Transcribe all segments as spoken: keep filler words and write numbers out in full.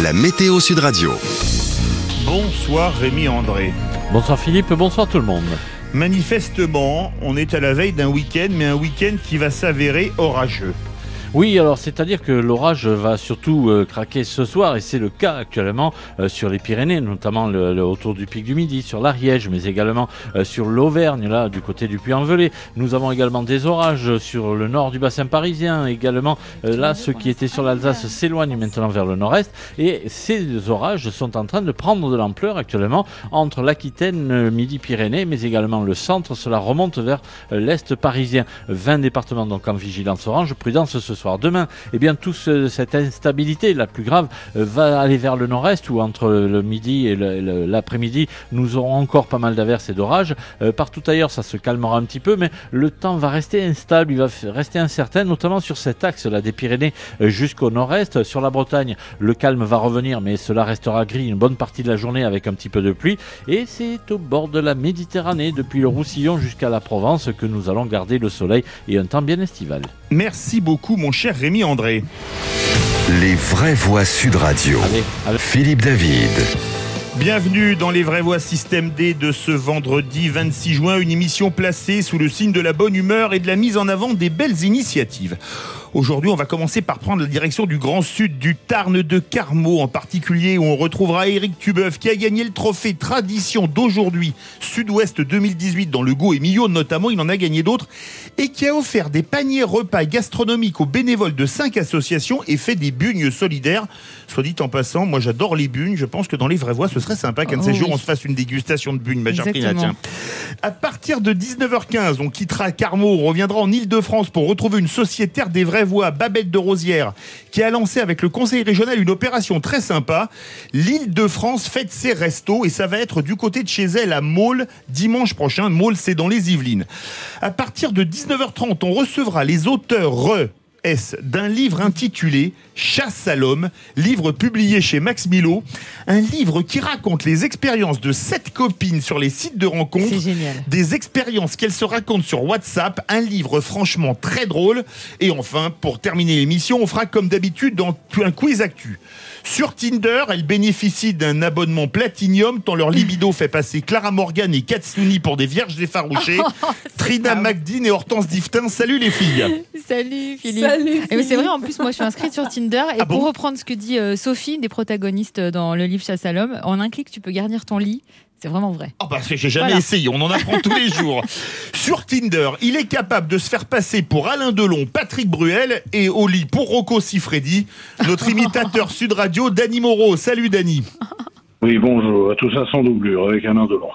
La météo Sud Radio. Bonsoir Rémi André. Bonsoir Philippe, bonsoir tout le monde. Manifestement, on est à la veille d'un week-end, mais un week-end qui va s'avérer orageux. Oui, alors c'est-à-dire que l'orage va surtout euh, craquer ce soir, et c'est le cas actuellement euh, sur les Pyrénées, notamment le, le, autour du pic du Midi, sur l'Ariège, mais également euh, sur l'Auvergne, là, du côté du Puy-en-Velay. Nous avons également des orages sur le nord du bassin parisien, également euh, là, ceux qui étaient sur l'Alsace s'éloignent maintenant vers le nord-est, et ces orages sont en train de prendre de l'ampleur actuellement entre l'Aquitaine, euh, Midi-Pyrénées, mais également le centre. Cela remonte vers euh, l'est parisien. vingt départements donc en vigilance orange, prudence ce soir. Demain, eh bien, toute ce, cette instabilité, la plus grave, euh, va aller vers le nord-est, où entre le midi et le, le, l'après-midi, nous aurons encore pas mal d'averses et d'orages. Euh, partout ailleurs, ça se calmera un petit peu, mais le temps va rester instable, il va f- rester incertain, notamment sur cet axe-là des Pyrénées euh, jusqu'au nord-est. Sur la Bretagne, le calme va revenir, mais cela restera gris une bonne partie de la journée avec un petit peu de pluie. Et c'est au bord de la Méditerranée, depuis le Roussillon jusqu'à la Provence, que nous allons garder le soleil et un temps bien estival. Merci beaucoup mon cher Rémi André. Les vraies voix Sud Radio. Allez, allez. Philippe David. Bienvenue dans les vraies voix Système D de ce vendredi vingt-six juin, une émission placée sous le signe de la bonne humeur et de la mise en avant des belles initiatives. Aujourd'hui, on va commencer par prendre la direction du Grand Sud, du Tarn de Carmaux en particulier, où on retrouvera Éric Tubeuf qui a gagné le trophée Tradition d'aujourd'hui, Sud-Ouest deux mille dix-huit dans le Go et Millau notamment, il en a gagné d'autres, et qui a offert des paniers repas gastronomiques aux bénévoles de cinq associations et fait des bugnes solidaires. Soit dit en passant, moi j'adore les bugnes, je pense que dans les vraies voix, ce serait sympa qu'un de ces oh, jours oui. on se fasse une dégustation de bugnes, ma chère Trina, Exactement. tiens. À partir de dix-neuf heures quinze, on quittera Carmaux, on reviendra en Île-de-France pour retrouver une sociétaire des vraies voix, Babette de Rosière, qui a lancé avec le conseil régional une opération très sympa. L'Île-de-France fête ses restos et ça va être du côté de chez elle à Maule dimanche prochain. Maule, c'est dans les Yvelines. À partir de dix-neuf heures trente, on recevra les auteurs S d'un livre intitulé Chasse à l'homme, livre publié chez Max Milo, un livre qui raconte les expériences de sept copines sur les sites de rencontres. C'est génial. Des expériences qu'elles se racontent sur WhatsApp, un livre franchement très drôle. Et enfin, pour terminer l'émission, on fera comme d'habitude dans un quiz actu. Sur Tinder, elles bénéficient d'un abonnement Platinium, tant leur libido fait passer Clara Morgan et Katsuni pour des vierges effarouchées. Oh, Trina McDean et Hortense Diftin, salut les filles. Salut Philippe. Salut, Eh ben, c'est vrai, en plus, moi je suis inscrite sur Tinder. Et Ah pour bon reprendre ce que dit euh, Sophie, des protagonistes dans le livre Chasse à l'homme, en un clic, tu peux garnir ton lit. C'est vraiment vrai. Oh bah, j'ai jamais Voilà. essayé, on en apprend tous les jours. Sur Tinder, il est capable de se faire passer pour Alain Delon, Patrick Bruel et au lit pour Rocco Siffredi, notre imitateur Sud Radio, Dany Moreau. Salut Dany. Oui, bonjour. Tout ça sans doublure, avec Alain Delon.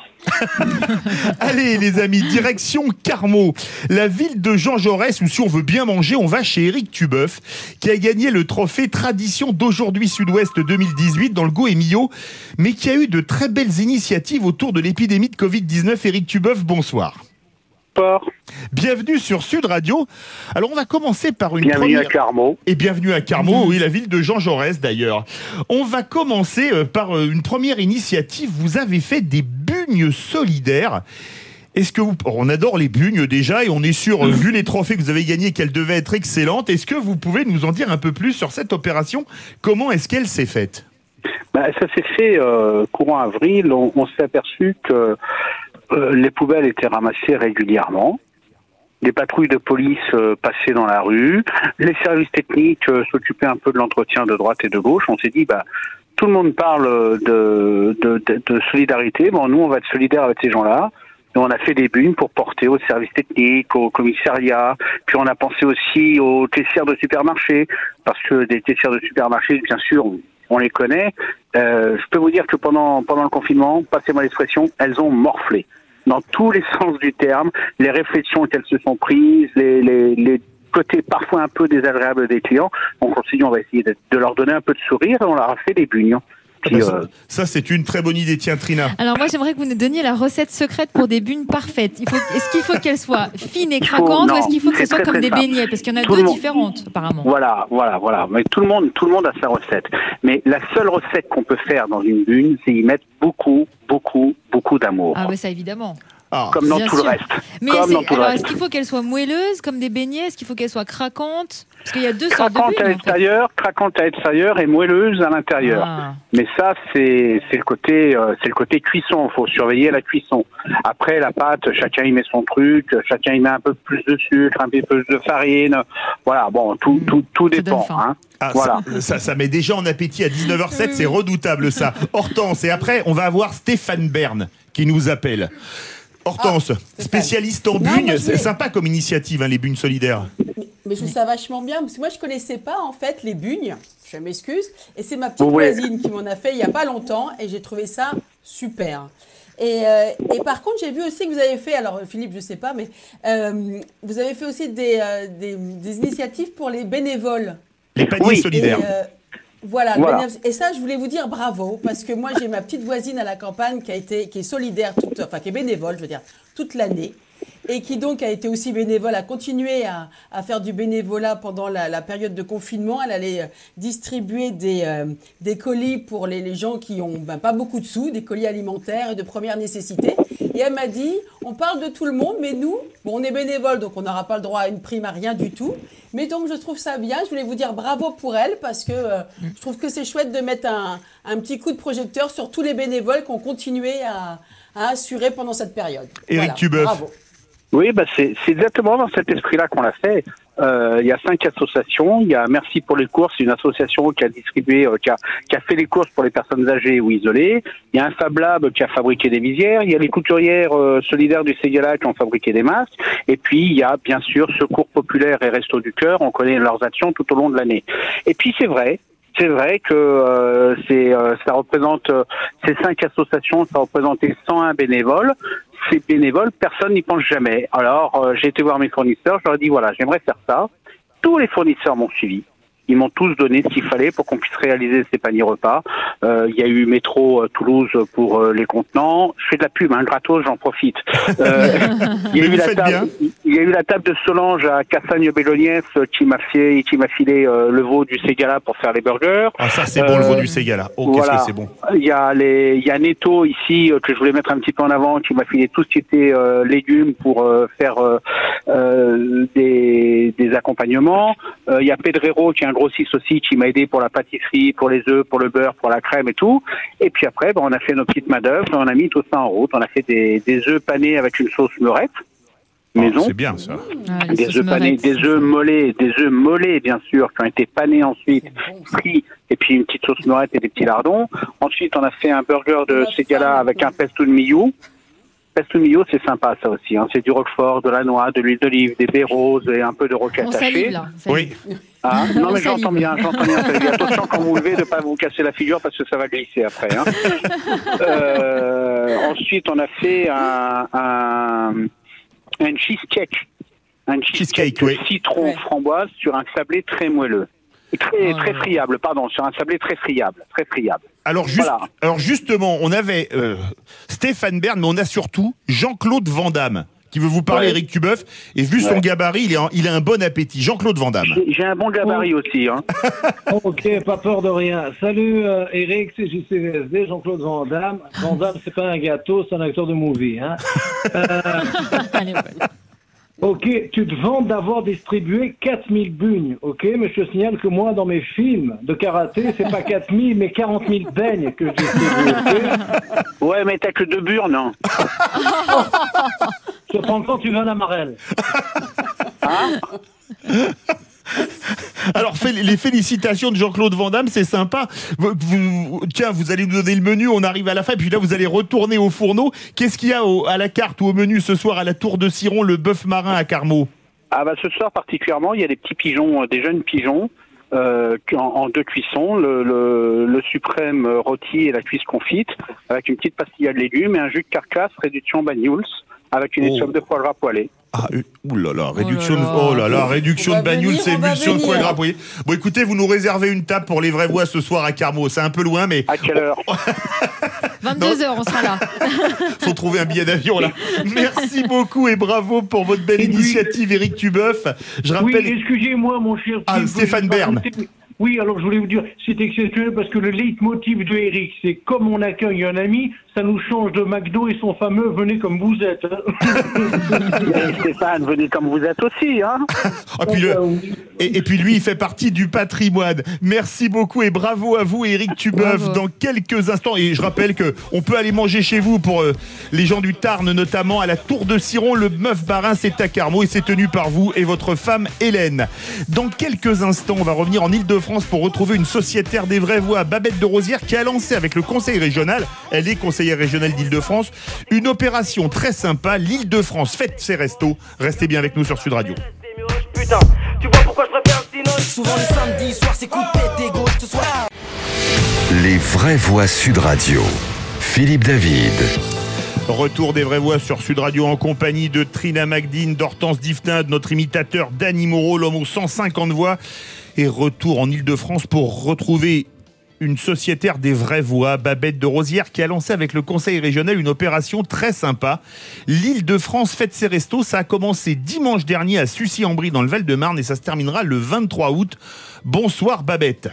Allez les amis, direction Carmaux, la ville de Jean Jaurès, où si on veut bien manger, on va chez Éric Tubeuf, qui a gagné le trophée Tradition d'aujourd'hui Sud-Ouest deux mille dix-huit dans le Go et Millau, mais qui a eu de très belles initiatives autour de l'épidémie de covid dix-neuf. Éric Tubeuf, bonsoir. Bonsoir. Bienvenue sur Sud Radio. Alors on va commencer par une Bienvenue première... à Carmaux. Et bienvenue à Carmaux, oui, la ville de Jean Jaurès d'ailleurs. On va commencer euh, par euh, une première initiative. Vous avez fait des bugnes solidaires. Est-ce que vous... On adore les bugnes déjà et on est sûr, euh, vu les trophées que vous avez gagnés, qu'elles devaient être excellentes. Est-ce que vous pouvez nous en dire un peu plus sur cette opération ? Comment est-ce qu'elle s'est faite ? Bah, ça s'est fait euh, courant avril. On, on s'est aperçu que euh, les poubelles étaient ramassées régulièrement. Des patrouilles de police euh, passaient dans la rue. Les services techniques euh, s'occupaient un peu de l'entretien de droite et de gauche. On s'est dit, bah, tout le monde parle de, de, de, de solidarité. Bon, nous, on va être solidaires avec ces gens-là. Et on a fait des bugnes pour porter aux services techniques, au commissariat. Puis on a pensé aussi aux caissières de supermarché. Parce que des caissières de supermarché, bien sûr, on les connaît. Euh, je peux vous dire que pendant, pendant le confinement, passez-moi l'expression, elles ont morflé. Dans tous les sens du terme, les réflexions qu'elles se sont prises, les, les, les côtés parfois un peu désagréables des clients. Donc on s'est dit, on va essayer de, de leur donner un peu de sourire et on leur a fait des bugnes. Puis, Ah bah ça, euh, ça, c'est une très bonne idée. Tiens, Trina. Alors moi j'aimerais que vous nous donniez la recette secrète pour des bugnes parfaites. Il faut, est-ce qu'il faut qu'elles soient fines et Il faut- craquantes non, ou est-ce qu'il faut que c'est ce soit très, comme très des simple. beignets? Parce qu'il y en a Tout deux le monde- différentes apparemment. Voilà, voilà, voilà. Mais tout le monde, tout le monde a sa recette. Mais la seule recette qu'on peut faire dans une bugne, c'est y mettre beaucoup, beaucoup, beaucoup d'amour. Ah bah ça évidemment. Ah. comme dans Bien tout sûr. le reste. Mais Comme c'est- dans tout le alors, reste. est-ce qu'il faut qu'elle soit moelleuse comme des beignets? Est-ce qu'il faut qu'elle soit craquante? Parce qu'il y a deux sortes de Craquante à bulles. en fait. l'extérieur, craquante à l'extérieur et moelleuse à l'intérieur. Ah. Mais ça, c'est c'est le côté euh, c'est le côté cuisson. Il faut surveiller la cuisson. Après, la pâte, chacun y met son truc. Chacun y met un peu plus de sucre, un peu plus de farine. Voilà. Bon, tout tout tout Ça donne dépend. faim. Hein. Ah, Voilà. ça, ça, ça met déjà en appétit à dix-neuf heures sept, c'est redoutable ça. Hortense, et après, on va avoir Stéphane Bern qui nous appelle. Hortense, spécialiste en Non, bugnes, moi, je c'est vais- sympa comme initiative, hein, les bugnes solidaires. Mais je trouve ça vachement bien, parce que moi je connaissais pas en fait les bugnes, je m'excuse, et c'est ma petite Vous voulez- voisine qui m'en a fait il y a pas longtemps, et j'ai trouvé ça super. Et, euh, et par contre, j'ai vu aussi que vous avez fait, alors Philippe, je sais pas, mais euh, vous avez fait aussi des, euh, des, des initiatives pour les bénévoles. Les paniers Oui. solidaires. Et, euh, voilà, le Voilà. bénévolat. Et ça, je voulais vous dire bravo, parce que moi, j'ai ma petite voisine à la campagne qui a été, qui est solidaire, toute, enfin qui est bénévole, je veux dire, toute l'année, et qui donc a été aussi bénévole, a continué à, à faire du bénévolat pendant la, la période de confinement. Elle allait euh, distribuer des, euh, des colis pour les, les gens qui ont ben, pas beaucoup de sous, des colis alimentaires et de première nécessité. Et elle m'a dit, on parle de tout le monde, mais nous, bon, on est bénévole, donc on n'aura pas le droit à une prime, à rien du tout. Mais donc, je trouve ça bien. Je voulais vous dire bravo pour elle, parce que euh, je trouve que c'est chouette de mettre un, un petit coup de projecteur sur tous les bénévoles qui ont continué à, à assurer pendant cette période. Éric Tubeuf. Bravo. Oui, bah c'est c'est exactement dans cet esprit-là qu'on l'a fait. Euh, il y a cinq associations. Il y a Merci pour les courses, une association qui a distribué, euh, qui a qui a fait les courses pour les personnes âgées ou isolées. Il y a un Fab Lab qui a fabriqué des visières. Il y a les couturières euh, solidaires du Ségala qui ont fabriqué des masques. Et puis il y a bien sûr Secours Populaire et Restos du Cœur. On connaît leurs actions tout au long de l'année. Et puis c'est vrai. C'est vrai que euh, c'est euh, ça représente euh, ces cinq associations, ça représentait cent un bénévoles. Ces bénévoles, personne n'y pense jamais. Alors euh, j'ai été voir mes fournisseurs, je leur ai dit voilà, j'aimerais faire ça. Tous les fournisseurs m'ont suivi. Ils m'ont tous donné ce qu'il fallait pour qu'on puisse réaliser ces paniers repas. Euh, il y a eu Métro euh, Toulouse pour euh, les contenants. Je fais de la pub, hein, gratos, j'en profite. Euh, il, y a eu vous la faites table, bien. il y a eu la table de Solange à Cassagne-Bélognès euh, qui m'a fait, qui m'a filé euh, le veau du Ségala pour faire les burgers. Ah, ça c'est bon, le veau Euh, du Ségala. Oh, qu'est-ce voilà. que c'est bon. Il y a les, il y a Netto ici euh, que je voulais mettre un petit peu en avant, qui m'a filé tout ce qui était euh, légumes pour euh, faire euh, euh, des, des accompagnements. Euh, il y a Pedrero qui est un grossiste aussi qui m'a aidé pour la pâtisserie, pour les œufs, pour le beurre, pour la crème et tout. Et puis après, ben, on a fait nos petites main d'œuvre, on a mis tout ça en route. On a fait des, des œufs panés avec une sauce meurette Oh, maison. c'est bien ça. Ah, les Des sauces œufs panés, morettes. des œufs mollets, des œufs mollets bien sûr, qui ont été panés ensuite, frits, et puis une petite sauce noirette et des petits lardons. Ensuite, on a fait un burger de La Ségala femme, avec quoi. un pesto de millau. Pesto de millau, c'est sympa ça aussi. Hein. C'est du roquefort, de la noix, de l'huile d'olive, des baies roses et un peu de roquette On hachée. salive là. on Oui. salive. Ah, non On mais salive. j'entends bien, j'entends bien. Ça veut dire, attention quand vous levez de pas vous casser la figure parce que ça va glisser après. Hein. euh, ensuite, on a fait un, un, un cheesecake. Un cheesecake, Cheesecake, oui. citron Ouais. framboise sur un sablé très moelleux. Très, Oh très là là. friable, pardon, sur un sablé très friable, très friable. Alors, juste, Voilà. alors justement, on avait euh, Stéphane Bern, mais on a surtout Jean-Claude Van Damme qui veut vous parler, Ouais. Éric Tubeuf. Et vu son Ouais. gabarit, il, est en- il a un bon appétit. Jean-Claude Van Damme. J'ai j'ai un bon gabarit aussi. Hein. Ok, pas peur de rien. Salut euh, Eric, c'est J C V S D, Jean-Claude Van Damme. Van Damme, c'est pas un gâteau, c'est un acteur de movie. Hein. Euh, Allez, ouais. ok, tu te vantes d'avoir distribué quatre mille bugnes, ok, mais je te signale que moi, dans mes films de karaté, c'est pas quatre mille, mais quarante mille beignes que je distribue, ok. Ouais, mais t'as que deux burnes. Hein. Cependant, tu veux un amarelle. Alors, fait- les félicitations de Jean-Claude Van Damme, c'est sympa. Vous, vous- tiens, vous allez nous donner le menu, on arrive à la fin, puis là, vous allez retourner au fourneau. Qu'est-ce qu'il y a au- à la carte ou au menu ce soir à la Tour de Ciron, le bœuf marin à Carmaux? Ah bah ce soir particulièrement, il y a des petits pigeons, euh, des jeunes pigeons euh, qui- en, en deux cuissons, le, le, le suprême euh, rôti et la cuisse confite, avec une petite pastilla de légumes et un jus de carcasse réduction Banyuls avec une Oh. étoffe de foie gras poêlé. Ah, euh, oulala, réduction, là de, là. oh là là, réduction On va de bagnoule, venir, c'est on va émulsion de foie venir. gras. Vous voyez. Bon, écoutez, vous nous réservez une table pour les vraies voix ce soir à Carmaux. C'est un peu loin, mais À quelle heure? vingt-deux heures, on sera là. faut trouver un billet d'avion là. Merci beaucoup et bravo pour votre belle Et puis- initiative, Éric Tubeuf. Je Oui, rappelle. excusez-moi, mon cher. Ah, Steve, Stéphane je vais Bern. rajouter- Oui, alors je voulais vous dire, c'est exceptionnel parce que le leitmotiv de Eric, c'est comme on accueille un ami, ça nous change de McDo et son fameux venez comme vous êtes. Mais Stéphane, venez comme vous êtes aussi, hein. Ah, puis le- et, et puis lui, il fait partie du patrimoine. Merci beaucoup et bravo à vous, Éric Tubeuf. Bravo. Dans quelques instants, et je rappelle que on peut aller manger chez vous pour euh, les gens du Tarn, notamment à la Tour de Ciron. Le Meuf Barin, c'est à Carmaux et c'est tenu par vous et votre femme Hélène. Dans quelques instants, on va revenir en Ile-de-France pour retrouver une sociétaire des vraies voix, Babette de Rosière, qui a lancé avec le conseil régional, elle est conseillère régionale d'Ile-de-France, une opération très sympa, l'Île-de-France fête ses restos. Restez bien avec nous sur Sud Radio. Putain, tu vois pourquoi je préfère le Cinoche. Souvent le samedi soir c'est coup de tête et gauche ce soir. Les vraies voix Sud Radio. Philippe David. Retour des vraies voix sur Sud Radio en compagnie de Trina Magdine, d'Hortense Diftin, de notre imitateur Dany Moreau, l'homme aux cent cinquante voix. Et retour en Ile-de-France pour retrouver une sociétaire des vraies voix, Babette de Rosière, qui a lancé avec le conseil régional une opération très sympa. L'Île-de-France fête ses restos. Ça a commencé dimanche dernier à Sucy-en-Brie dans le Val-de-Marne et ça se terminera le vingt-trois août. Bonsoir Babette.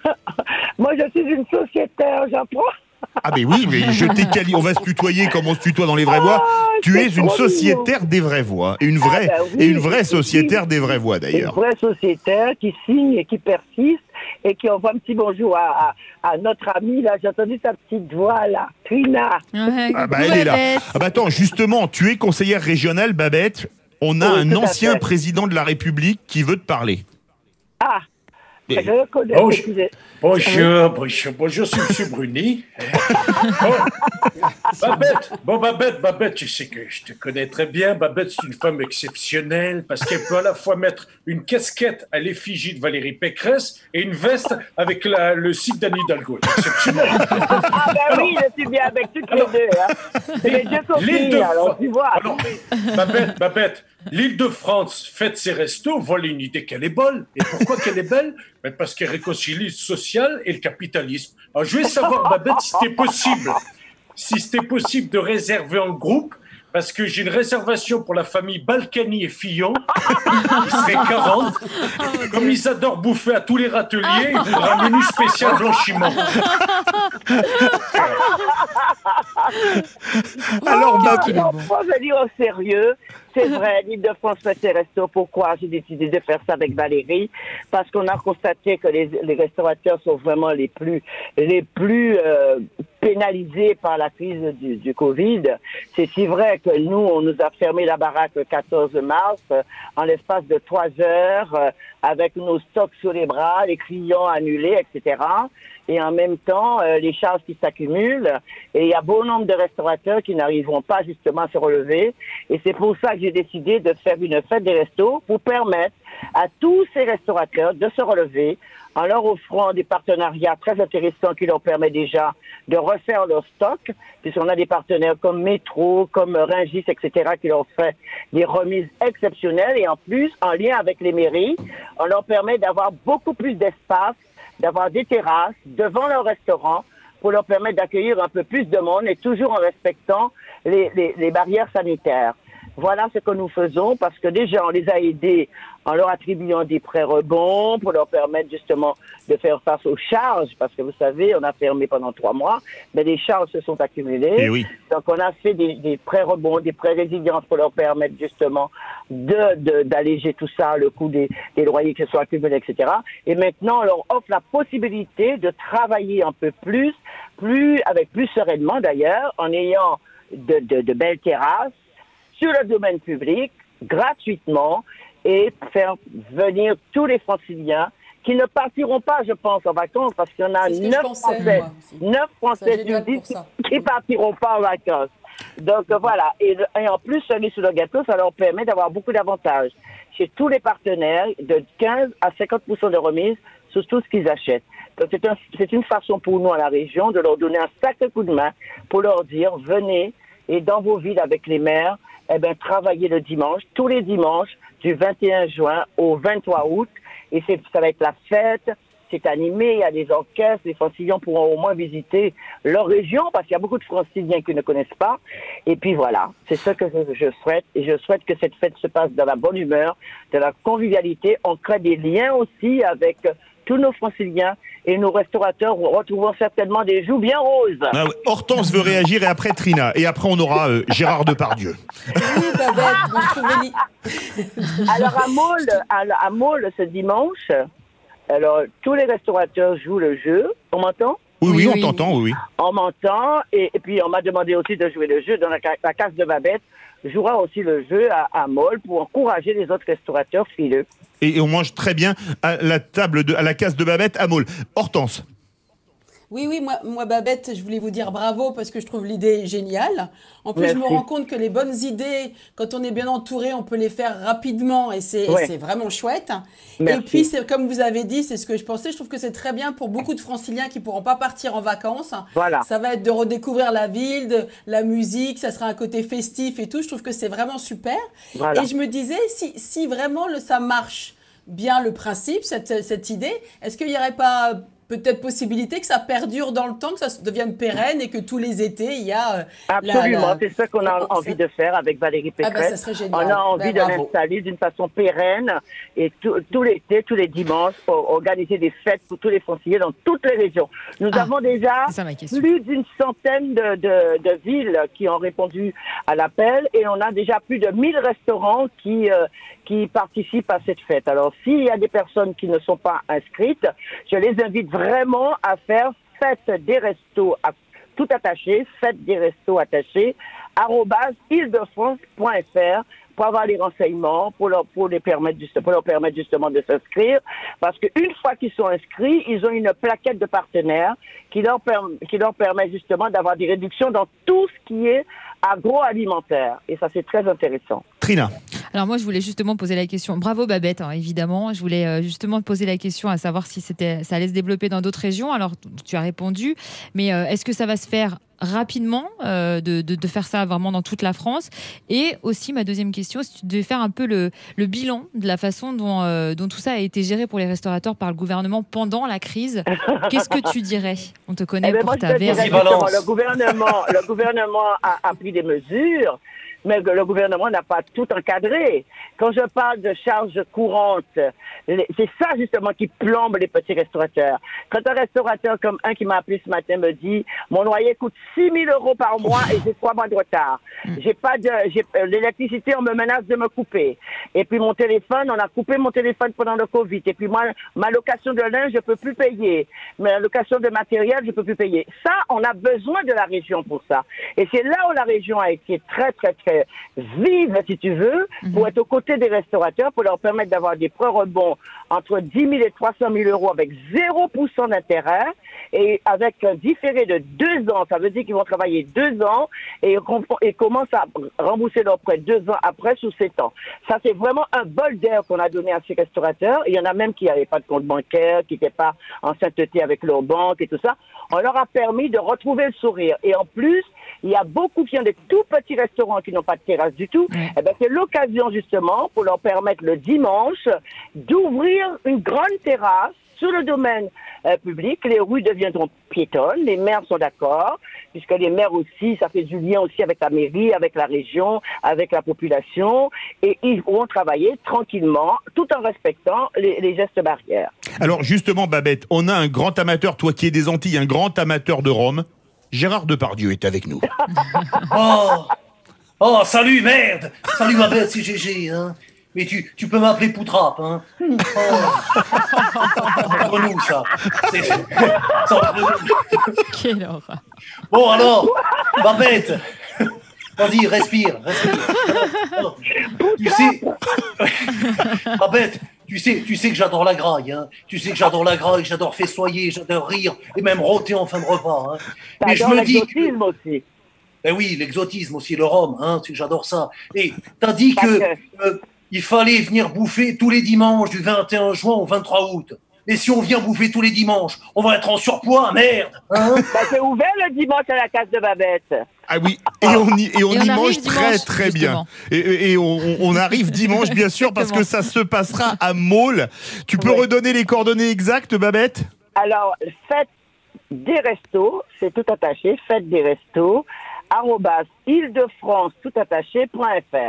Moi, je suis une sociétaire, j'apprends. Ah ben oui, mais je t'ai quali... on va se tutoyer comme on se tutoie dans les vraies voix. Ah, Tu c'est es une trop sociétaire des vraies voix. Et une vraie, Ah, bah oui, et une vraie je suis sociétaire des vraies voix Une d'ailleurs. vraie sociétaire qui signe et qui persiste et qui envoie un petit bonjour à, à, à notre amie, là. J'ai entendu sa petite voix, là. Trina. Ouais, Ah bah coucou, elle est là. Babette. Ah bah attends, justement, tu es conseillère régionale, Babette. On a Oui, un tout à ancien fait. président de la République qui veut te parler. Ah, Et- je le connais. Oh, je- excusez. Bonjour, bonjour, bonjour, c'est M. Bruni. Bon, Babette, bon Babette, Babette, tu sais que je te connais très bien. Babette, c'est une femme exceptionnelle parce qu'elle peut à la fois mettre une casquette à l'effigie de Valérie Pécresse et une veste avec la- le site d'Anne Hidalgo. C'est exceptionnel. Ah, ben oui, je suis bien avec toutes les deux. Hein. C'est les deux copines, alors tu vois. Alors, Babette, Babette, l'Île-de-France fête ses restos, voilà une idée qu'elle est bonne. Et pourquoi qu'elle est belle? Ben parce qu'elle réconcilie le social et le capitalisme. Alors je voulais savoir, Babette, si c'était possible, si c'était possible de réserver en groupe, parce que j'ai une réservation pour la famille Balkany et Fillon, qui serait quarante. Comme ils adorent bouffer à tous les râteliers, il faudra un menu spécial blanchiment. Alors, Ah, Babette, non, moi, je dis au sérieux, c'est vrai, l'Île-de-France fait ses restos. Pourquoi j'ai décidé de faire ça avec Valérie? Parce qu'on a constaté que les, les restaurateurs sont vraiment les plus, les plus euh, pénalisés par la crise du, du Covid. C'est si vrai que nous, on nous a fermé la baraque le quatorze mars, euh, en l'espace de trois heures, euh, avec nos stocks sur les bras, les clients annulés, et cetera. Et en même temps, euh, les charges qui s'accumulent. Et il y a bon nombre de restaurateurs qui n'arriveront pas justement à se relever. Et c'est pour ça que j'ai décidé de faire une fête des restos pour permettre à tous ces restaurateurs de se relever en leur offrant des partenariats très intéressants qui leur permettent déjà de refaire leur stock, puisqu'on a des partenaires comme Métro, comme Rungis, et cetera, qui leur fait des remises exceptionnelles. Et en plus, en lien avec les mairies, on leur permet d'avoir beaucoup plus d'espace, d'avoir des terrasses devant leur restaurant pour leur permettre d'accueillir un peu plus de monde et toujours en respectant les, les, les barrières sanitaires. Voilà ce que nous faisons parce que déjà on les a aidés en leur attribuant des prêts rebonds pour leur permettre justement de faire face aux charges parce que vous savez, on a fermé pendant trois mois, mais les charges se sont accumulées. Eh oui. Donc on a fait des, des prêts rebonds, des prêts résilience pour leur permettre justement de, de, d'alléger tout ça, le coût des, des loyers qui se sont accumulés, et cetera. Et maintenant on leur offre la possibilité de travailler un peu plus, plus avec plus sereinement d'ailleurs, en ayant de, de, de belles terrasses sur le domaine public, gratuitement, et faire venir tous les Franciliens qui ne partiront pas, je pense, en vacances, parce qu'il y en a C'est ce que je neuf pensais, Français, moi aussi. neuf Français C'est génial sur dix pour ça. qui partiront pas en vacances. Donc euh, voilà, et, et en plus, cerise sur le gâteau, ça leur permet d'avoir beaucoup d'avantages chez tous les partenaires, de quinze à cinquante pour cent de remise sur tout ce qu'ils achètent. Donc c'est un, c'est une façon pour nous à la région de leur donner un sacré coup de main pour leur dire, venez, et dans vos villes avec les maires, eh ben, travailler le dimanche, tous les dimanches, du vingt et un juin au vingt-trois août. Et c'est, ça va être la fête, c'est animé, il y a des orchestres, les Franciliens pourront au moins visiter leur région, parce qu'il y a beaucoup de Franciliens qui ne connaissent pas. Et puis voilà, c'est ce que je, je souhaite. Et je souhaite que cette fête se passe dans la bonne humeur, de la convivialité. On crée des liens aussi avec tous nos franciliens et nos restaurateurs retrouveront certainement des joues bien roses. Ah ouais. Hortense veut réagir et après Trina. Et après on aura euh, Gérard Depardieu. Oui, Babette, moi, je trouvais li- Alors à Maule, à, à Maule ce dimanche, alors tous les restaurateurs jouent le jeu. On m'entend? Oui, oui, Oui, on oui. t'entend, oui, oui. On m'entend et, et puis on m'a demandé aussi de jouer le jeu dans la, ca- la case de Babette. Jouera aussi le jeu à, à Maule pour encourager les autres restaurateurs frileux. Et, et on mange très bien à la table, de, à la case de Babette à Maule. Hortense. Oui, oui, moi, moi, Babette, je voulais vous dire bravo parce que je trouve l'idée géniale. En plus, Merci. je me rends compte que les bonnes idées, quand on est bien entouré, on peut les faire rapidement et c'est et Ouais. c'est vraiment chouette. Merci. Et puis, c'est comme vous avez dit, c'est ce que je pensais. Je trouve que c'est très bien pour beaucoup de franciliens qui pourront pas partir en vacances. Voilà. Ça va être de redécouvrir la ville, de la musique, ça sera un côté festif et tout. Je trouve que c'est vraiment super. Voilà. Et je me disais, si, si vraiment le, ça marche bien le principe, cette, cette idée, est-ce qu'il n'y aurait pas peut-être possibilité que ça perdure dans le temps, que ça se devienne pérenne et que tous les étés, il y a... euh, la- Absolument, la- c'est ça qu'on a Ça- envie de faire avec Valérie Ah ben, Pécresse. ça serait génial. On a envie Ben, de bravo. l'installer d'une façon pérenne et tout, tout l'été, tous les dimanches, pour organiser des fêtes pour tous les franciliens dans toutes les régions. Nous Ah, avons déjà c'est ça ma question. plus d'une centaine de, de, de villes qui ont répondu à l'appel et on a déjà plus de mille restaurants qui, euh, qui participent à cette fête. Alors, s'il y a des personnes qui ne sont pas inscrites, je les invite vraiment à faire fête des restos à, tout attaché, fête des restos attachés, arobase île de france point f r pour avoir les renseignements, pour leur, pour les permettre, juste, pour leur permettre justement de s'inscrire. Parce qu'une fois qu'ils sont inscrits, ils ont une plaquette de partenaires qui leur, perm- qui leur permet justement d'avoir des réductions dans tout ce qui est agroalimentaire. Et ça, c'est très intéressant. Trina. Alors moi, je voulais justement poser la question. Bravo Babette, hein, évidemment. Je voulais euh, justement te poser la question à savoir si c'était, ça allait se développer dans d'autres régions. Alors tu as répondu, mais euh, est-ce que ça va se faire rapidement euh, de, de, de faire ça vraiment dans toute la France? Et aussi ma deuxième question, si tu devais faire un peu le, le bilan de la façon dont, euh, dont tout ça a été géré pour les restaurateurs par le gouvernement pendant la crise, qu'est-ce que tu dirais? On te connaît Eh ben, pour moi, ta je te dirais verve. justement, le gouvernement, le gouvernement a, a pris des mesures, mais le gouvernement n'a pas tout encadré. Quand je parle de charges courantes, les- c'est ça justement qui plombe les petits restaurateurs. Quand un restaurateur comme un qui m'a appelé ce matin me dit « Mon loyer coûte six mille euros par mois et j'ai trois mois de retard. J'ai pas de, j'ai, euh, l'électricité, on me menace de me couper. Et puis mon téléphone, on a coupé mon téléphone pendant le Covid. Et puis moi, ma location de linge, je peux plus payer. Ma location de matériel, je peux plus payer. Ça, on a besoin de la région pour ça. Et c'est là où la région a été très, très, très vive, si tu veux, pour être aux côtés des restaurateurs, pour leur permettre d'avoir des prêts rebonds entre dix mille et trois cent mille euros avec zéro pour cent d'intérêt et avec un différé de deux ans. Ça veut dire qu'ils vont travailler deux ans et, et commencent à rembourser leurs prêts deux ans après sous sept ans. Ça, c'est vraiment un bol d'air qu'on a donné à ces restaurateurs. Il y en a même qui n'avaient pas de compte bancaire, qui n'étaient pas en sainteté avec leur banque et tout ça. On leur a permis de retrouver le sourire. Et en plus, il y a beaucoup qui ont des tout petits restaurants qui n'ont pas de terrasse du tout. Ouais. Eh ben, c'est l'occasion justement pour leur permettre le dimanche d'ouvrir une grande terrasse sur le domaine euh, public. Les rues deviendront piétonnes. Les maires sont d'accord, puisque les maires aussi, ça fait du lien aussi avec la mairie, avec la région, avec la population. Et ils vont travailler tranquillement, tout en respectant les, les gestes barrières. Alors justement, Babette, on a un grand amateur, toi qui es des Antilles, un grand amateur de rhum. Gérard Depardieu est avec nous. Oh, oh, salut, merde. Salut, ma belle, c'est G G, hein. Mais tu, tu peux m'appeler Poutrap, hein. Oh. Entre nous, ça. C'est, c'est entre nous. Quelle horreur. Bon, alors, Babette, vas-y, respire, respire. Alors, tu sais, Babette, tu sais, tu sais que j'adore la graille, hein. Tu sais que j'adore la graille, j'adore festoyer, j'adore rire et même rôter en fin de repas, hein. Mais je T'adores me dis que... l'exotisme aussi. Ben oui, l'exotisme aussi, le rhum, hein, j'adore ça. Et t'as dit que euh, il fallait venir bouffer tous les dimanches du vingt et un juin au vingt-trois août. Et si on vient bouffer tous les dimanches, on va être en surpoix, merde, hein. Bah, c'est ouvert le dimanche à la case de Babette. Ah oui, et on y, et on Et on y arrive mange très dimanche, très bien. justement. Et, et- et on, on arrive dimanche, bien sûr, parce que ça se passera à Maule. Tu peux Ouais. redonner les coordonnées exactes, Babette? Alors, fête des restos, c'est tout attaché, fête des restos, arrobas île de france tout attaché point f r.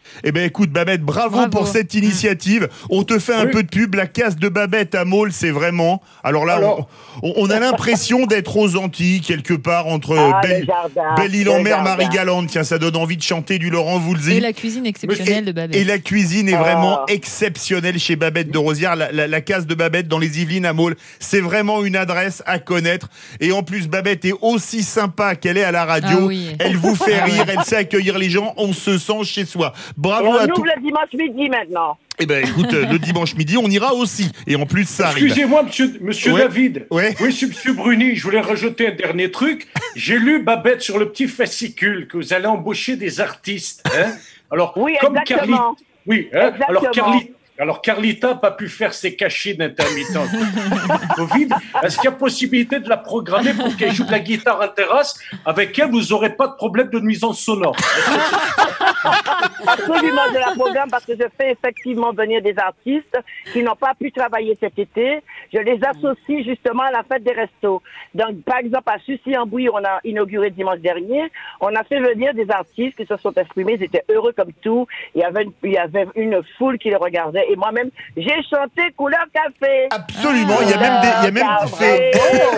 Eh bien écoute Babette, bravo, Bravo. pour cette initiative. On te fait un Oui. peu de pub. La case de Babette à Maule, c'est vraiment... Alors là, Alors. on, on a l'impression d'être aux Antilles, quelque part entre Ah, le Belle- jardin, Belle-Île-en-Mer, le jardin. Marie-Galante. Tiens, ça donne envie de chanter du Laurent Voulzy. Et la cuisine exceptionnelle de Babette. Et la cuisine est Ah. vraiment exceptionnelle chez Babette de Rosière. La, la- la case de Babette dans les Yvelines à Maule, c'est vraiment une adresse à connaître. Et en plus, Babette est aussi sympa qu'elle est à la radio. Ah oui. Elle vous fait rire, elle sait accueillir les gens. On se sent chez soi. Et Bravo on à ouvre tous. le dimanche midi maintenant. Eh ben écoute, euh, le dimanche midi, on ira aussi. Et en plus, ça arrive. Excusez-moi, monsieur, monsieur Ouais. David. Ouais. Oui, monsieur, monsieur Bruni, je voulais rajouter un dernier truc. J'ai lu, Babette, sur le petit fascicule que vous allez embaucher des artistes. Hein. Alors, Oui, comme exactement. Carli- Oui, hein. Alors, Exactement. Carli... Alors, Carlita n'a pas pu faire ses cachets d'intermittente Covid. Est-ce qu'il y a possibilité de la programmer pour qu'elle joue de la guitare en terrasse? Avec elle, vous n'aurez pas de problème de nuisance sonore. Absolument de la programme parce que je fais effectivement venir des artistes qui n'ont pas pu travailler cet été. Je les associe justement à la fête des restos. Donc, par exemple, à Sucy-en-Bouille, on a inauguré dimanche dernier. On a fait venir des artistes qui se sont exprimés. Ils étaient heureux comme tout. Il y avait une, il y avait une foule qui les regardait. Et moi-même, j'ai chanté Couleur Café. Absolument. Il y a même des, il y a même fait.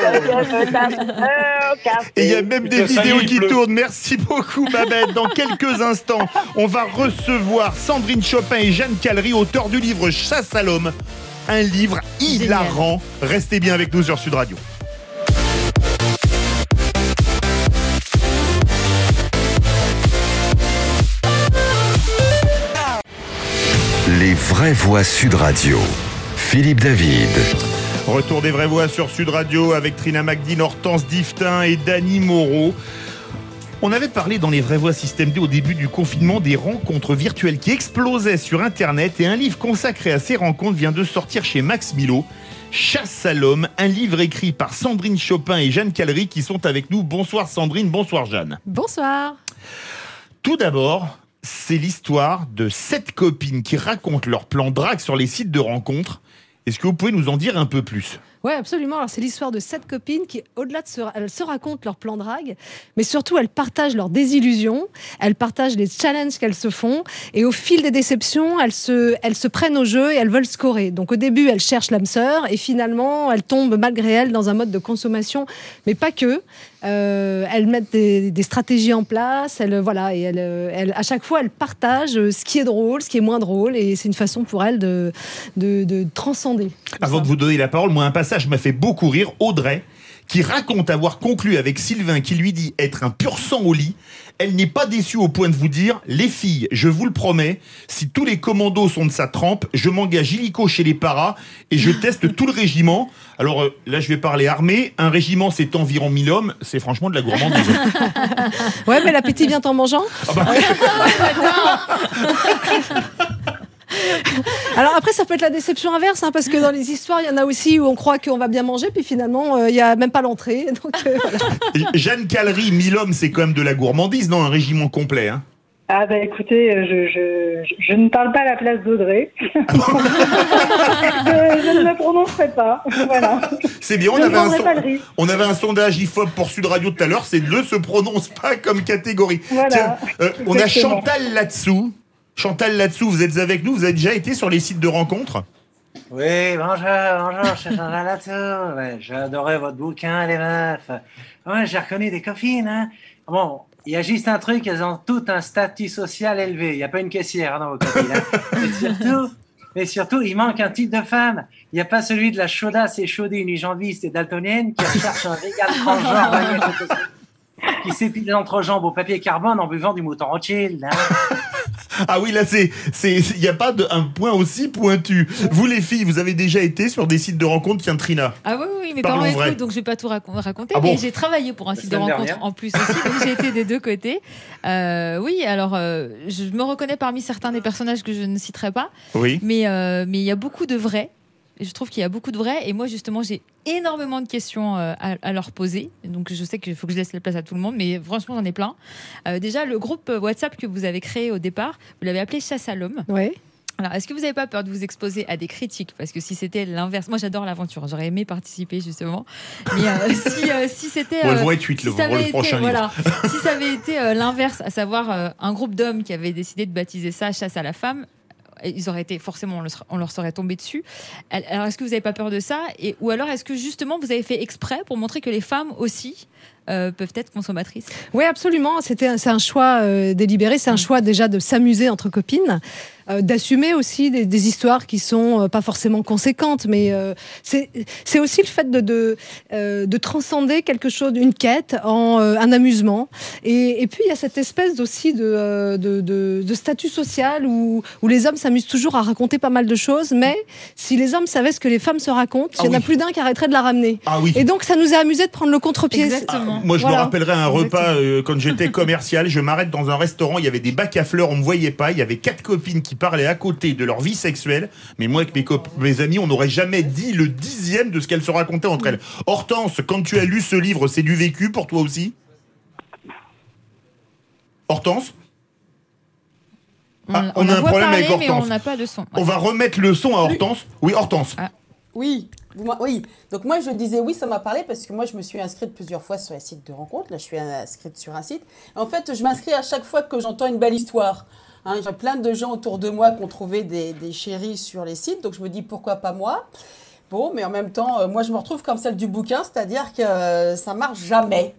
Et il y a même des Putain, ça y est, vidéos il qui pleut. tournent. Merci beaucoup, Babette. Dans quelques instants, on va recevoir Sandrine Chopin et Jeanne Callery, auteurs du livre Chasse à l'homme. Un livre hilarant. Restez bien avec nous sur Sud Radio. Les vraies voix Sud Radio. Philippe David. Retour des vraies voix sur Sud Radio avec Trina Magdine, Hortense Diftin et Dany Moreau. On avait parlé dans les vraies voix Système D au début du confinement des rencontres virtuelles qui explosaient sur Internet et un livre consacré à ces rencontres vient de sortir chez Max Milo. Chasse à l'homme, un livre écrit par Sandrine Chopin et Jeanne Callery qui sont avec nous. Bonsoir Sandrine, bonsoir Jeanne. Bonsoir. Tout d'abord, c'est l'histoire de sept copines qui racontent leur plan drague sur les sites de rencontres. Est-ce que vous pouvez nous en dire un peu plus ? Oui, absolument. Alors, c'est l'histoire de sept copines qui, au-delà de se, elles se racontent leur plan drague, mais surtout, elles partagent leurs désillusions, elles partagent les challenges qu'elles se font, et au fil des déceptions, elles se, elles se prennent au jeu et elles veulent scorer. Donc, au début, elles cherchent l'âme sœur, et finalement, elles tombent malgré elles dans un mode de consommation, mais pas que. Euh, elles mettent des, des stratégies en place, elles, voilà, et elles, elles, à chaque fois, elles partagent ce qui est drôle, ce qui est moins drôle, et c'est une façon pour elles de, de, de transcender. Avant de vous donner la parole, moi, un passage m'a fait beaucoup rire. Audrey, qui raconte avoir conclu avec Sylvain, qui lui dit être un pur sang au lit. Elle n'est pas déçue au point de vous dire « Les filles, je vous le promets, si tous les commandos sont de sa trempe, je m'engage illico chez les paras et je teste tout le régiment. » Alors euh, là, je vais parler armée. Un régiment, c'est environ mille hommes. C'est franchement de la gourmandise. Ouais, mais l'appétit vient en mangeant. Ah bah, Alors après, ça peut être la déception inverse, hein, parce que dans les histoires, il y en a aussi où on croit qu'on va bien manger, puis finalement, euh, il n'y a même pas l'entrée. Donc, euh, voilà. Jeanne Callery, mille hommes, c'est quand même de la gourmandise, non? Un régiment complet, hein. Ah bah écoutez, je, je, je, je ne parle pas à la place d'Audrey. je, je ne me prononcerai pas. Voilà. C'est bien, on Je ne avait, un prendrai son- pas le risque. on avait un sondage I F O P pour Sud Radio tout à l'heure, c'est ne se prononce pas comme catégorie. Voilà. Tiens, euh, on a Exactement. Chantal là-dessous. Chantal là-dessous, vous êtes avec nous, vous avez déjà été sur les sites de rencontres? Oui, bonjour, bonjour, je suis Chantal là-dessous. Ouais, j'ai adoré votre bouquin, les meufs. Ouais, j'ai reconnu des copines, hein. Bon, il y a juste un truc, elles ont toutes un statut social élevé. Il n'y a pas une caissière hein, dans vos copines. Hein. Et surtout, mais surtout, il manque un type de femme. Il n'y a pas celui de la chaudasse échaudée unijambiste et daltonienne qui recherche un régal transgenre varié qui s'épile l'entrejambe au papier carbone en buvant du mouton Rothschild. Hein. Ah oui, là, c'est, c'est, il n'y a pas de, un point aussi pointu. Vous, les filles, vous avez déjà été sur des sites de rencontres, tiens, Trina? Ah oui, oui, mes Parlons parents vrai. écoutent, donc je vais pas tout racon- raconter. Ah mais bon j'ai travaillé pour un site de semaine rencontre dernière. en plus aussi, donc j'ai été des deux côtés. Euh, oui, alors euh, je me reconnais parmi certains des personnages que je ne citerai pas, Oui. mais euh, mais il y a beaucoup de vrais. Et je trouve qu'il y a beaucoup de vrais. Et moi, justement, j'ai énormément de questions euh, à, à leur poser. Donc, je sais qu'il faut que je laisse la place à tout le monde, mais franchement, j'en ai plein. Euh, déjà, le groupe WhatsApp que vous avez créé au départ, vous l'avez appelé Chasse à l'homme. Ouais. Alors, est-ce que vous n'avez pas peur de vous exposer à des critiques? Parce que si c'était l'inverse, moi j'adore l'aventure, j'aurais aimé participer justement. Mais euh, si, euh, si c'était. Bon, elles euh, vont être huit, si le, ça pour le avait prochain été, livre. voilà, si ça avait été euh, l'inverse, à savoir euh, un groupe d'hommes qui avait décidé de baptiser ça Chasse à la femme, ils auraient été, forcément, on, le, on leur serait tombé dessus. Alors, est-ce que vous n'avez pas peur de ça? Et, ou alors, est-ce que justement, vous avez fait exprès pour montrer que les femmes aussi euh, peuvent être consommatrices? Oui, absolument. C'était, c'est un choix euh, délibéré. C'est un choix déjà de s'amuser entre copines, euh, d'assumer aussi des, des histoires qui sont euh, pas forcément conséquentes, mais euh, c'est, c'est aussi le fait de, de, euh, de transcender quelque chose, une quête en euh, un amusement. Et, et puis, il y a cette espèce aussi de, euh, de, de, de statut social où, où les hommes s'amusent toujours à raconter pas mal de choses, mais si les hommes savaient ce que les femmes se racontent, il Ah y en a oui. plus d'un qui arrêterait de la ramener. Ah oui. Et donc, ça nous a amusé de prendre le contre-pied. Exactement. Moi, je Voilà. me rappellerai un Exactement. repas euh, quand j'étais commercial. Je m'arrête dans un restaurant, il y avait des bacs à fleurs, on me voyait pas. Il y avait quatre copines qui parlaient à côté de leur vie sexuelle. Mais moi, avec mes, cop- mes amis, on n'aurait jamais dit le dixième de ce qu'elles se racontaient entre elles. Hortense, quand tu as lu ce livre, c'est du vécu pour toi aussi? Hortense? Ah, on, on a en un voit problème parler, avec mais Hortense. on n'a pas de son. On va remettre le son à Hortense. Oui, Hortense. Ah. Oui, vous m'a- oui. Donc moi je disais oui, ça m'a parlé parce que moi je me suis inscrite plusieurs fois sur les sites de rencontres. Là je suis inscrite sur un site. En fait je m'inscris à chaque fois que j'entends une belle histoire. Hein, j'ai plein de gens autour de moi qui ont trouvé des, des chéris sur les sites, donc je me dis pourquoi pas moi. Bon, mais en même temps, euh, moi je me retrouve comme celle du bouquin, c'est-à-dire que euh, ça marche jamais.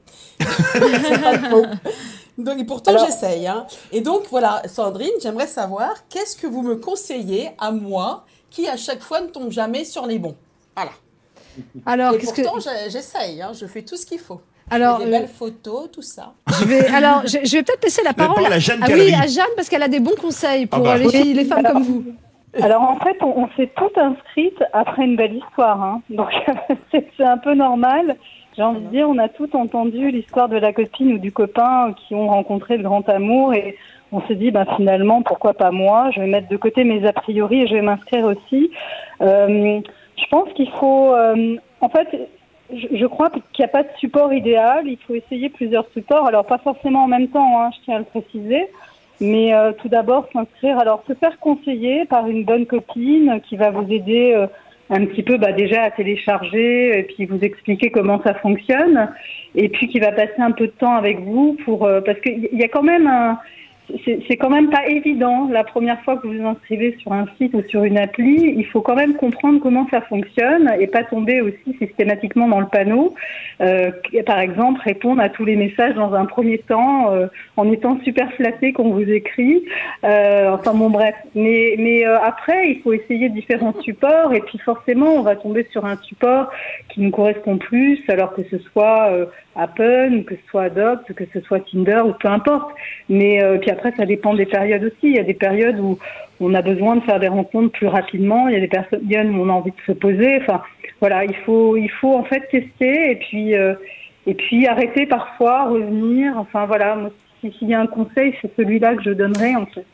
C'est pas le mot. Donc, et pourtant Alors- j'essaye. Hein. Et donc voilà, Sandrine, j'aimerais savoir qu'est-ce que vous me conseillez à moi qui à chaque fois ne tombe jamais sur les bons. Voilà. Alors, Et qu'est-ce que... pourtant j'ai- j'essaye, hein, je fais tout ce qu'il faut. Alors, Je fais des euh, belles photos, tout ça. Je vais, alors, je, je vais peut-être laisser la parole, parole à Jeanne ah oui, Callery. à Jeanne, parce qu'elle a des bons conseils pour Ah bah. les filles, les femmes Alors- comme vous. Alors en fait, on, on s'est toutes inscrites après une belle histoire, hein. Donc c'est c'est un peu normal. J'ai envie de dire, on a toutes entendu l'histoire de la copine ou du copain qui ont rencontré le grand amour et on s'est dit, bah, finalement, pourquoi pas moi? Je vais mettre de côté mes a priori et je vais m'inscrire aussi. Euh, je pense qu'il faut, euh, en fait, je, je crois qu'il n'y a pas de support idéal. Il faut essayer plusieurs supports. Alors pas forcément en même temps, hein, je tiens à le préciser. Mais euh, tout d'abord, s'inscrire, alors se faire conseiller par une bonne copine qui va vous aider euh, un petit peu bah, déjà à télécharger et puis vous expliquer comment ça fonctionne. Et puis qui va passer un peu de temps avec vous pour euh, parce qu'il y a quand même un... C'est, c'est quand même pas évident la première fois que vous vous inscrivez sur un site ou sur une appli. Il faut quand même comprendre comment ça fonctionne et pas tomber aussi systématiquement dans le panneau. Euh, par exemple, répondre à tous les messages dans un premier temps euh, en étant super flatté qu'on vous écrit. Euh, enfin bon, bref. Mais, mais euh, après, il faut essayer différents supports et puis forcément, on va tomber sur un support qui nous correspond plus, alors que ce soit euh, Apple, que ce soit Adopt, que ce soit Tinder ou peu importe. Mais euh, puis après, ça dépend des périodes aussi. Il y a des périodes où on a besoin de faire des rencontres plus rapidement. Il y a des périodes où on a envie de se poser. Enfin, voilà, il faut, il faut en fait tester et puis, euh, et puis arrêter parfois, revenir. Enfin voilà, moi, si- s'il y a un conseil, c'est celui-là que je donnerais en fait.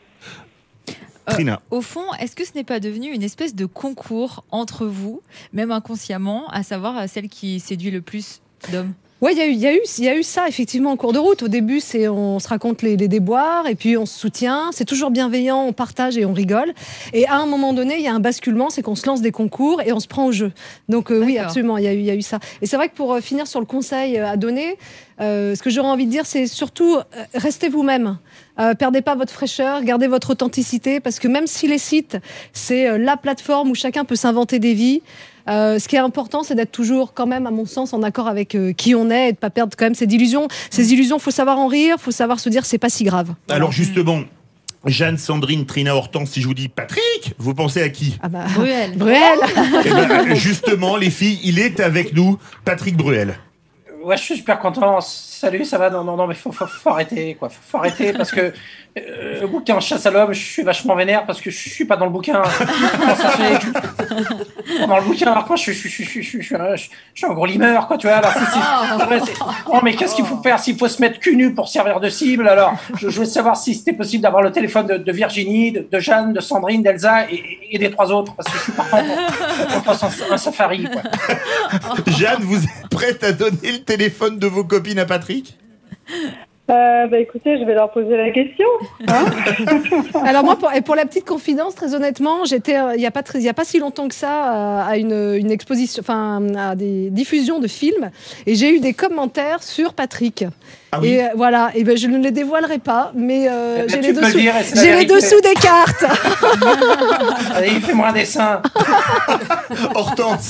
Euh, Trina. Au fond, est-ce que ce n'est pas devenu une espèce de concours entre vous, même inconsciemment, à savoir euh, celle qui séduit le plus d'hommes? Oui, il y a eu, il y a eu, il y a eu ça effectivement en cours de route. Au début, c'est on se raconte les, les déboires et puis on se soutient. C'est toujours bienveillant, on partage et on rigole. Et à un moment donné, il y a un basculement, c'est qu'on se lance des concours et on se prend au jeu. Donc euh, oui, D'accord. absolument, il y a eu, il y a eu ça. Et c'est vrai que pour euh, finir sur le conseil euh, à donner, euh, ce que j'aurais envie de dire, c'est surtout euh, restez vous-même. Euh, perdez pas votre fraîcheur, gardez votre authenticité, parce que même si les sites, c'est euh, la plateforme où chacun peut s'inventer des vies. Euh, ce qui est important, c'est d'être toujours, quand même, à mon sens, en accord avec euh, qui on est et de pas perdre quand même ces illusions. Ces illusions, faut savoir en rire, faut savoir se dire c'est pas si grave. Alors justement, Jeanne, Sandrine, Trina, Hortense, si je vous dis Patrick, vous pensez à qui? Ah bah, Bruel. Bruel. Eh ben, justement, les filles, il est avec nous, Patrick Bruel. Ouais, je suis super content. Salut, ça va? Non, non, non, mais faut, faut, faut arrêter, quoi. Faut, faut arrêter parce que euh, le bouquin Chasse à l'homme, je suis vachement vénère parce que je suis pas dans le bouquin. Comment ça fait que je- dans le bouquin, alors quoi, je, je, je, je, je, je, un- je, je suis un gros limeur, quoi, tu vois. Alors, c'est, c'est, ouais, c'est- oh, mais qu'est-ce qu'il faut faire s'il faut se mettre cul nu pour servir de cible? Alors, je, je voulais savoir si c'était possible d'avoir le téléphone de, de Virginie, de, de Jeanne, de Sandrine, d'Elsa et, et des trois autres parce que je suis partant pour qu'on fasse un, un safari, quoi. Jeanne, vous êtes prête à donner le téléphone de vos copines à Patrick? Euh, bah écoutez, je vais leur poser la question. Hein. Alors moi, pour, et pour la petite confidence, très honnêtement, j'étais euh, il n'y a pas très, il y a pas si longtemps que ça euh, à une, une exposition, enfin à des diffusions de films, et j'ai eu des commentaires sur Patrick. Ah oui. Et euh, voilà, et ben je ne les dévoilerai pas, mais euh, Eh ben, j'ai tu les peux le dessous, dire, et c'est la j'ai les vérité. dessous des cartes. Allez, fais-moi un dessin. Hortense.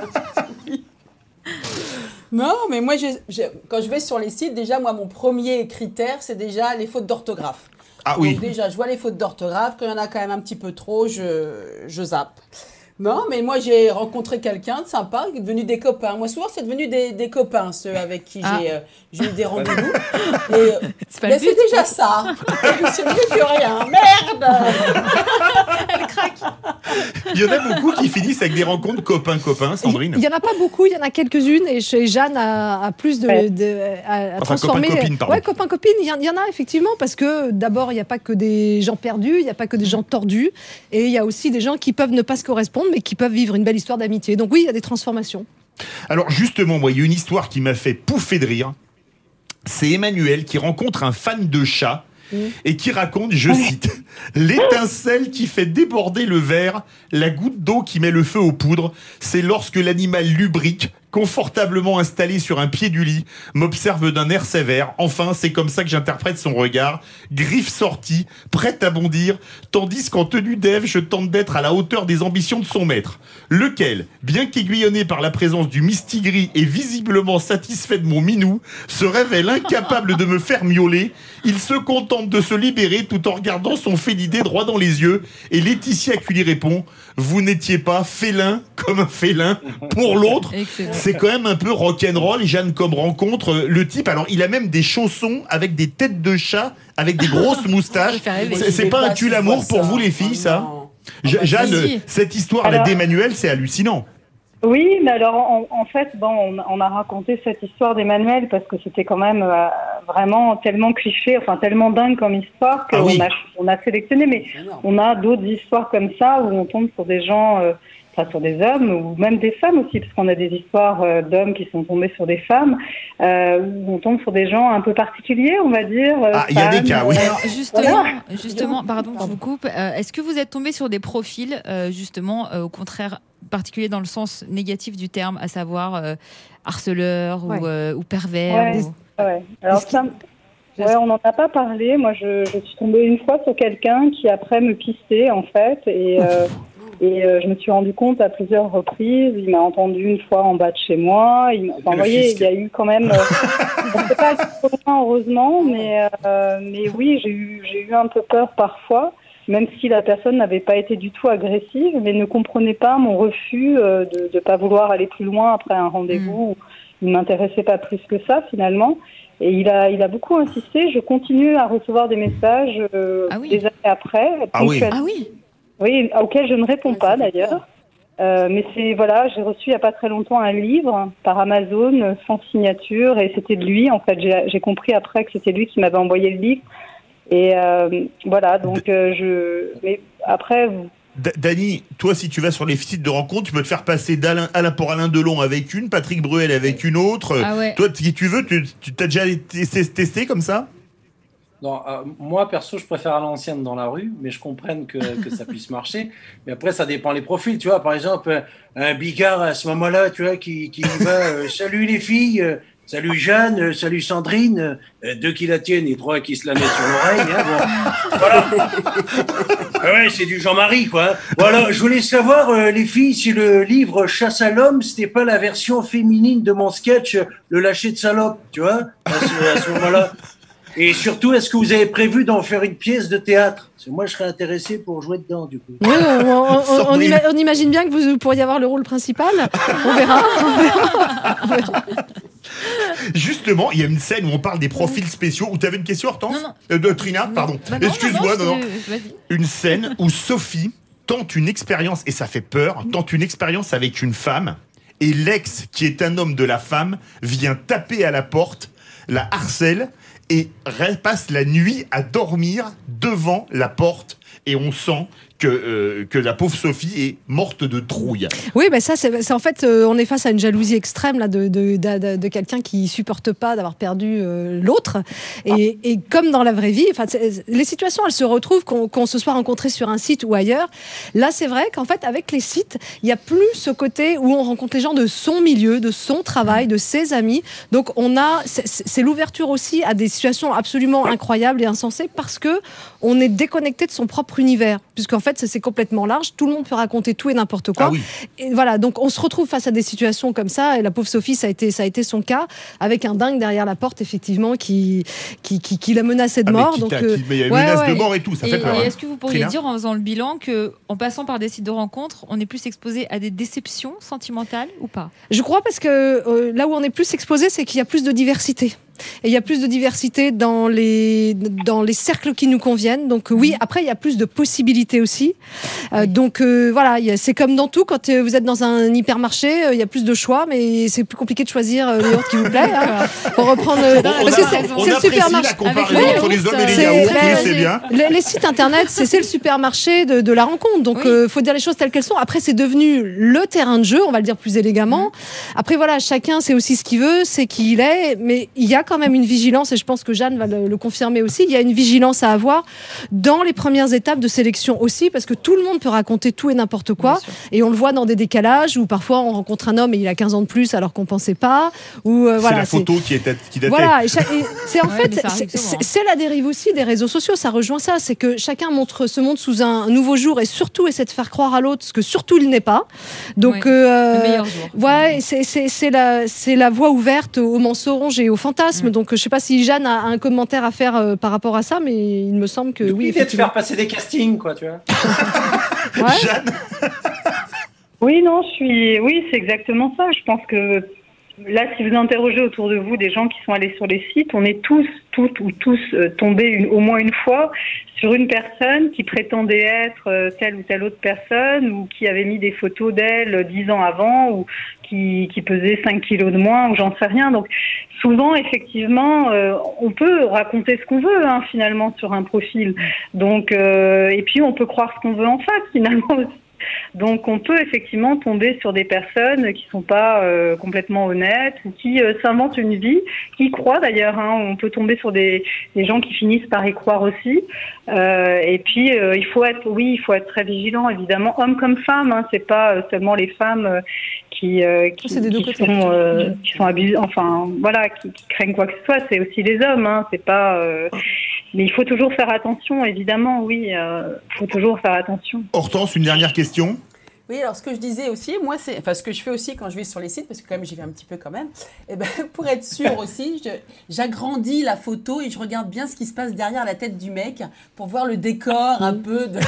Non, mais moi, j'ai- j'ai- quand je vais sur les sites, déjà, moi, mon premier critère, c'est déjà les fautes d'orthographe. Ah oui. Donc déjà, je vois les fautes d'orthographe. Quand il y en a quand même un petit peu trop, je, je zappe. Non, mais moi, j'ai rencontré quelqu'un de sympa qui est devenu des copains. Moi, souvent, c'est devenu des, des copains, ceux avec qui Ah. j'ai euh, j'ai eu des rendez-vous. Et, euh, C'est pas mais le c'est but. déjà ça. C'est mieux que rien. Merde. Elle craque. Il y en a beaucoup qui finissent avec des rencontres copains-copains, Sandrine. Il n'y en a pas beaucoup, il y en a quelques-unes, et chez Jeanne a, a plus de, Ouais. de à, à Enfin, transformer. copain-copine, pardon. Ouais, copain-copine, il y, en- il y en a effectivement, parce que d'abord, il n'y a pas que des gens perdus, il n'y a pas que des gens tordus, et il y a aussi des gens qui peuvent ne pas se correspondre, mais qui peuvent vivre une belle histoire d'amitié. Donc oui, il y a des transformations. Alors justement, moi, il y a une histoire qui m'a fait pouffer de rire. C'est Emmanuel qui rencontre un fan de chat et qui raconte, je cite, « L'étincelle qui fait déborder le verre, la goutte d'eau qui met le feu aux poudres, c'est lorsque l'animal lubrique, confortablement installé sur un pied du lit, m'observe d'un air sévère. Enfin, c'est comme ça que j'interprète son regard, griffe sortie, prête à bondir, tandis qu'en tenue d'Ève, je tente d'être à la hauteur des ambitions de son maître. Lequel, bien qu'aiguillonné par la présence du mistigris et visiblement satisfait de mon minou, se révèle incapable de me faire miauler. Il se contente de se libérer tout en regardant son félidé droit dans les yeux. Et Laetitia qui lui répond « Vous n'étiez pas félin comme un félin pour l'autre ». C'est quand même un peu rock'n'roll. Jeanne comme rencontre euh, le type. Alors il a même des chaussons avec des têtes de chat, avec des grosses moustaches. C'est c'est pas un tue l'amour pour vous les filles, ça? Je- Jeanne, si. cette histoire là Alors- d'Emmanuel, c'est hallucinant. Oui, mais alors en, en fait, bon, on, on a raconté cette histoire d'Emmanuel parce que c'était quand même euh, vraiment tellement cliché, enfin tellement dingue comme histoire qu'on Ah oui. a, on a sélectionné. Mais on a d'autres histoires comme ça où on tombe sur des gens, euh, enfin sur des hommes ou même des femmes aussi, parce qu'on a des histoires euh, d'hommes qui sont tombés sur des femmes, euh, où on tombe sur des gens un peu particuliers, on va dire. euh, Ah, il y a des femmes, cas, oui. euh, Alors justement, voilà. justement, pardon, je vous coupe. Euh, Est-ce que vous êtes tombé sur des profils, euh, justement, euh, au contraire, particuliers dans le sens négatif du terme, à savoir euh, harceleur Ouais. ou, euh, ou pervers Ouais, ou- ouais. Alors ça, ouais, on n'en a pas parlé. Moi, je, je suis tombée une fois sur quelqu'un qui après me pistait en fait, et euh, et euh, je me suis rendu compte à plusieurs reprises. Il m'a entendu une fois en bas de chez moi. Il m'a- enfin, vous voyez, il y a eu quand même. Euh, on ne sait pas aller trop loin, heureusement, mais euh, mais oui, j'ai eu j'ai eu un peu peur parfois. Même si la personne n'avait pas été du tout agressive, mais ne comprenait pas mon refus euh, de ne pas vouloir aller plus loin après un rendez-vous. Il ne m'intéressait pas plus que ça, finalement. Et il a, il a beaucoup insisté. Je continue à recevoir des messages euh, des années après. Ah oui. ponctuellement. Ah oui. Oui, auxquels je ne réponds pas, d'ailleurs. Euh, mais c'est, voilà, j'ai reçu il n'y a pas très longtemps un livre par Amazon euh, sans signature, et c'était de lui. En fait, j'ai, j'ai compris après que c'était lui qui m'avait envoyé le livre. Et euh, voilà, donc euh, je. Mais après. vous- D- Dany, toi, si tu vas sur les sites de rencontres, tu peux te faire passer d'Alain Alain pour Alain Delon avec une, Patrick Bruel avec une autre. Ah ouais. Toi, si tu veux, tu, tu t'as déjà testé, testé comme ça? Non, euh, moi, perso, je préfère à l'ancienne dans la rue, mais je comprends que, que ça puisse marcher. Mais après, ça dépend les profils. Tu vois, par exemple, un bigard à ce moment-là, tu vois, qui, qui va euh, salut les filles, euh, salut Jeanne, euh, salut Sandrine, euh, deux qui la tiennent et trois qui se la mettent sur l'oreille. Hein, bon. Voilà. Ah ouais, c'est du Jean-Marie, quoi. Hein. Voilà, je voulais savoir, euh, les filles, si le livre Chasse à l'homme, c'était pas la version féminine de mon sketch Le lâcher de salope, tu vois, à ce, à ce moment-là. Et surtout, est-ce que vous avez prévu d'en faire une pièce de théâtre? Parce que moi, je serais intéressé pour jouer dedans, du coup. Oui, on, on- on- on ima- on imagine bien que vous pourriez avoir le rôle principal. On verra. On verra. On verra. Justement, il y a une scène où on parle des profils spéciaux. Où tu avais une question, Hortense? Euh, de Trina, pardon. Bah non, Excuse-moi, non, non, non, non. je- vas-y. Une scène où Sophie tente une expérience, et ça fait peur, tente une expérience avec une femme, et l'ex, qui est un homme de la femme, vient taper à la porte, la harcèle, et passe la nuit à dormir devant la porte. Et on sent que, euh, que la pauvre Sophie est morte de trouille. Oui, ben ça, c'est, c'est en fait, euh, on est face à une jalousie extrême là, de, de, de, de, de quelqu'un qui supporte pas d'avoir perdu euh, l'autre. Et, et comme dans la vraie vie, les situations, elles se retrouvent qu'on, qu'on se soit rencontré sur un site ou ailleurs. Là, c'est vrai qu'en fait, avec les sites, il y a plus ce côté où on rencontre les gens de son milieu, de son travail, de ses amis. Donc, on a, c'est, c'est l'ouverture aussi à des situations absolument incroyables et insensées parce que on est déconnecté de son propre univers, puisqu'en fait, c'est complètement large. Tout le monde peut raconter tout et n'importe quoi. Ah oui. Et voilà, donc on se retrouve face à des situations comme ça. Et la pauvre Sophie, ça a été, ça a été son cas, avec un dingue derrière la porte, effectivement, qui, qui, qui, qui la menaçait de ah, mort. Mais donc, euh, il y a une ouais, menace ouais. de mort et tout. Ça et, fait peur. Et est-ce que vous pourriez Trina dire, en faisant le bilan, qu'en passant par des sites de rencontres, on est plus exposé à des déceptions sentimentales ou pas ? Je crois parce que euh, là où on est plus exposé, c'est qu'il y a plus de diversité. Et il y a plus de diversité dans les, dans les cercles qui nous conviennent. Donc oui, après, il y a plus de possibilités aussi. Euh, donc euh, voilà, y a, c'est comme dans tout, quand euh, vous êtes dans un hypermarché, euh, il y a plus de choix, mais c'est plus compliqué de choisir euh, le yaourt qui vous plaît. Hein, pour reprendre... Euh, on parce a, que c'est, on c'est le supermarché. La comparaison oui, entre les hommes et les yaourts, ben, c'est bien. Les, les sites internet, c'est, c'est le supermarché de, de la rencontre. Donc il oui. euh, faut dire les choses telles qu'elles sont. Après, c'est devenu le terrain de jeu, on va le dire plus élégamment. Mmh. Après, voilà, chacun sait aussi ce qu'il veut, c'est qui il est, mais il y a quand même une vigilance, et je pense que Jeanne va le, le confirmer aussi, il y a une vigilance à avoir dans les premières étapes de sélection aussi, parce que tout le monde peut raconter tout et n'importe quoi, et on le voit dans des décalages où parfois on rencontre un homme et il a quinze ans de plus alors qu'on pensait pas, ou euh, voilà, c'est la photo c'est... qui est qui datait. Voilà, et chaque... et c'est en ouais, fait c'est, c'est, c'est la dérive aussi des réseaux sociaux, ça rejoint ça, c'est que chacun montre ce monde sous un nouveau jour et surtout essaie de faire croire à l'autre ce que surtout il n'est pas. Donc ouais, euh, le meilleur jour. Ouais, c'est c'est c'est la c'est la voie ouverte aux mensonges et aux fantasmes. Mmh. Donc je sais pas si Jeanne a un commentaire à faire euh, par rapport à ça, mais il me semble que oui. L'idée de faire passer des castings, quoi, tu vois. Ouais. Jeanne. Oui, non, je suis. Oui, c'est exactement ça. Je pense que là, si vous interrogez autour de vous des gens qui sont allés sur les sites, on est tous, toutes ou tous euh, tombés une, au moins une fois sur une personne qui prétendait être euh, telle ou telle autre personne, ou qui avait mis des photos d'elle dix ans avant, ou qui, qui pesait cinq kilos de moins, ou j'en sais rien. Donc souvent, effectivement, euh, on peut raconter ce qu'on veut, hein, finalement, sur un profil. Donc, euh, et puis on peut croire ce qu'on veut en face, finalement aussi. Donc on peut effectivement tomber sur des personnes qui sont pas euh, complètement honnêtes, ou qui euh, s'inventent une vie, qui croient d'ailleurs, hein, on peut tomber sur des, des gens qui finissent par y croire aussi. Euh, et puis euh, il faut être, oui, il faut être très vigilant, évidemment, hommes comme femmes, hein, c'est pas seulement les femmes euh, qui, euh, qui, qui sont, euh, qui sont abusées, enfin voilà, qui, qui craignent quoi que ce soit, c'est aussi les hommes, hein, c'est pas... Euh, mais il faut toujours faire attention, évidemment, oui, il euh, faut toujours faire attention. Hortense, une dernière question. Oui, alors ce que je disais aussi, moi, c'est, enfin ce que je fais aussi quand je vais sur les sites, parce que quand même j'y vais un petit peu quand même, et ben, pour être sûr aussi, je, j'agrandis la photo et je regarde bien ce qui se passe derrière la tête du mec pour voir le décor un peu de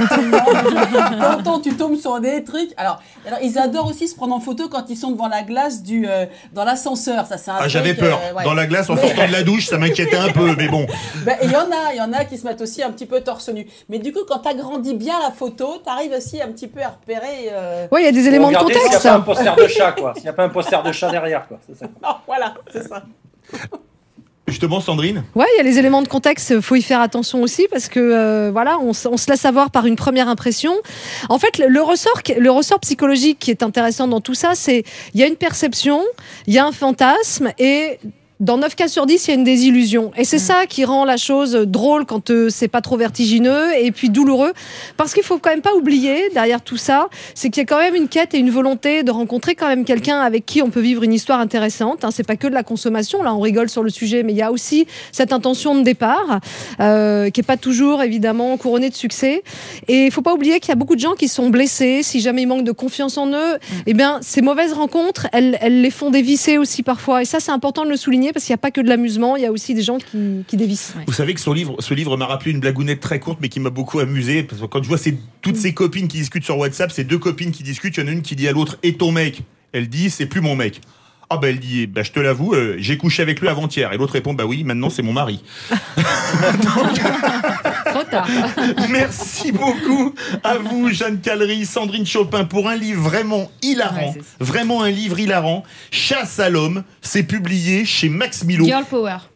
quand tu tombes sur des trucs. Alors, alors ils adorent aussi se prendre en photo quand ils sont devant la glace du euh, dans l'ascenseur. Ça, c'est un ah, truc, j'avais peur. Euh, ouais. Dans la glace en mais... sortant de la douche, ça m'inquiétait un peu, mais bon. Ben, il y en a, il y en a qui se mettent aussi un petit peu torse nu. Mais du coup, quand tu agrandis bien la photo, tu arrives aussi un petit peu à repérer. Euh... Oui, il y a des éléments de contexte. S'il n'y a pas un poster de chat, quoi. S'il n'y a pas un poster de chat derrière, quoi. C'est ça. Non, voilà, c'est ça. Justement, Sandrine. Ouais, il y a les éléments de contexte. Faut y faire attention aussi parce que euh, voilà, on, on se laisse avoir par une première impression. En fait, le, le ressort, le ressort psychologique qui est intéressant dans tout ça, c'est il y a une perception, il y a un fantasme et dans neuf cas sur dix, il y a une désillusion. Et c'est mmh. ça qui rend la chose drôle quand euh, c'est pas trop vertigineux et puis douloureux. Parce qu'il faut quand même pas oublier, derrière tout ça, c'est qu'il y a quand même une quête et une volonté de rencontrer quand même quelqu'un avec qui on peut vivre une histoire intéressante. Hein, c'est pas que de la consommation, là on rigole sur le sujet, mais il y a aussi cette intention de départ euh, qui est pas toujours évidemment couronnée de succès. Et il faut pas oublier qu'il y a beaucoup de gens qui sont blessés, si jamais ils manquent de confiance en eux, mmh. eh bien ces mauvaises rencontres, elles, elles les font dévisser aussi parfois. Et ça c'est important de le souligner parce qu'il n'y a pas que de l'amusement, il y a aussi des gens qui, qui dévissent. Vous savez que ce livre, ce livre m'a rappelé une blagounette très courte mais qui m'a beaucoup amusé, parce que quand je vois ces, toutes ces copines qui discutent sur WhatsApp, ces deux copines qui discutent, il y en a une qui dit à l'autre « Et ton mec ?» Elle dit « C'est plus mon mec ». Ah bah elle dit bah je te l'avoue euh, j'ai couché avec lui avant-hier et l'autre répond bah oui maintenant c'est mon mari. Donc... Trop tard. Merci beaucoup à vous Jeanne Callery, Sandrine Chopin pour un livre vraiment hilarant, ouais, vraiment un livre hilarant. Chasse à l'homme, c'est publié chez Max Milo. Girl Power.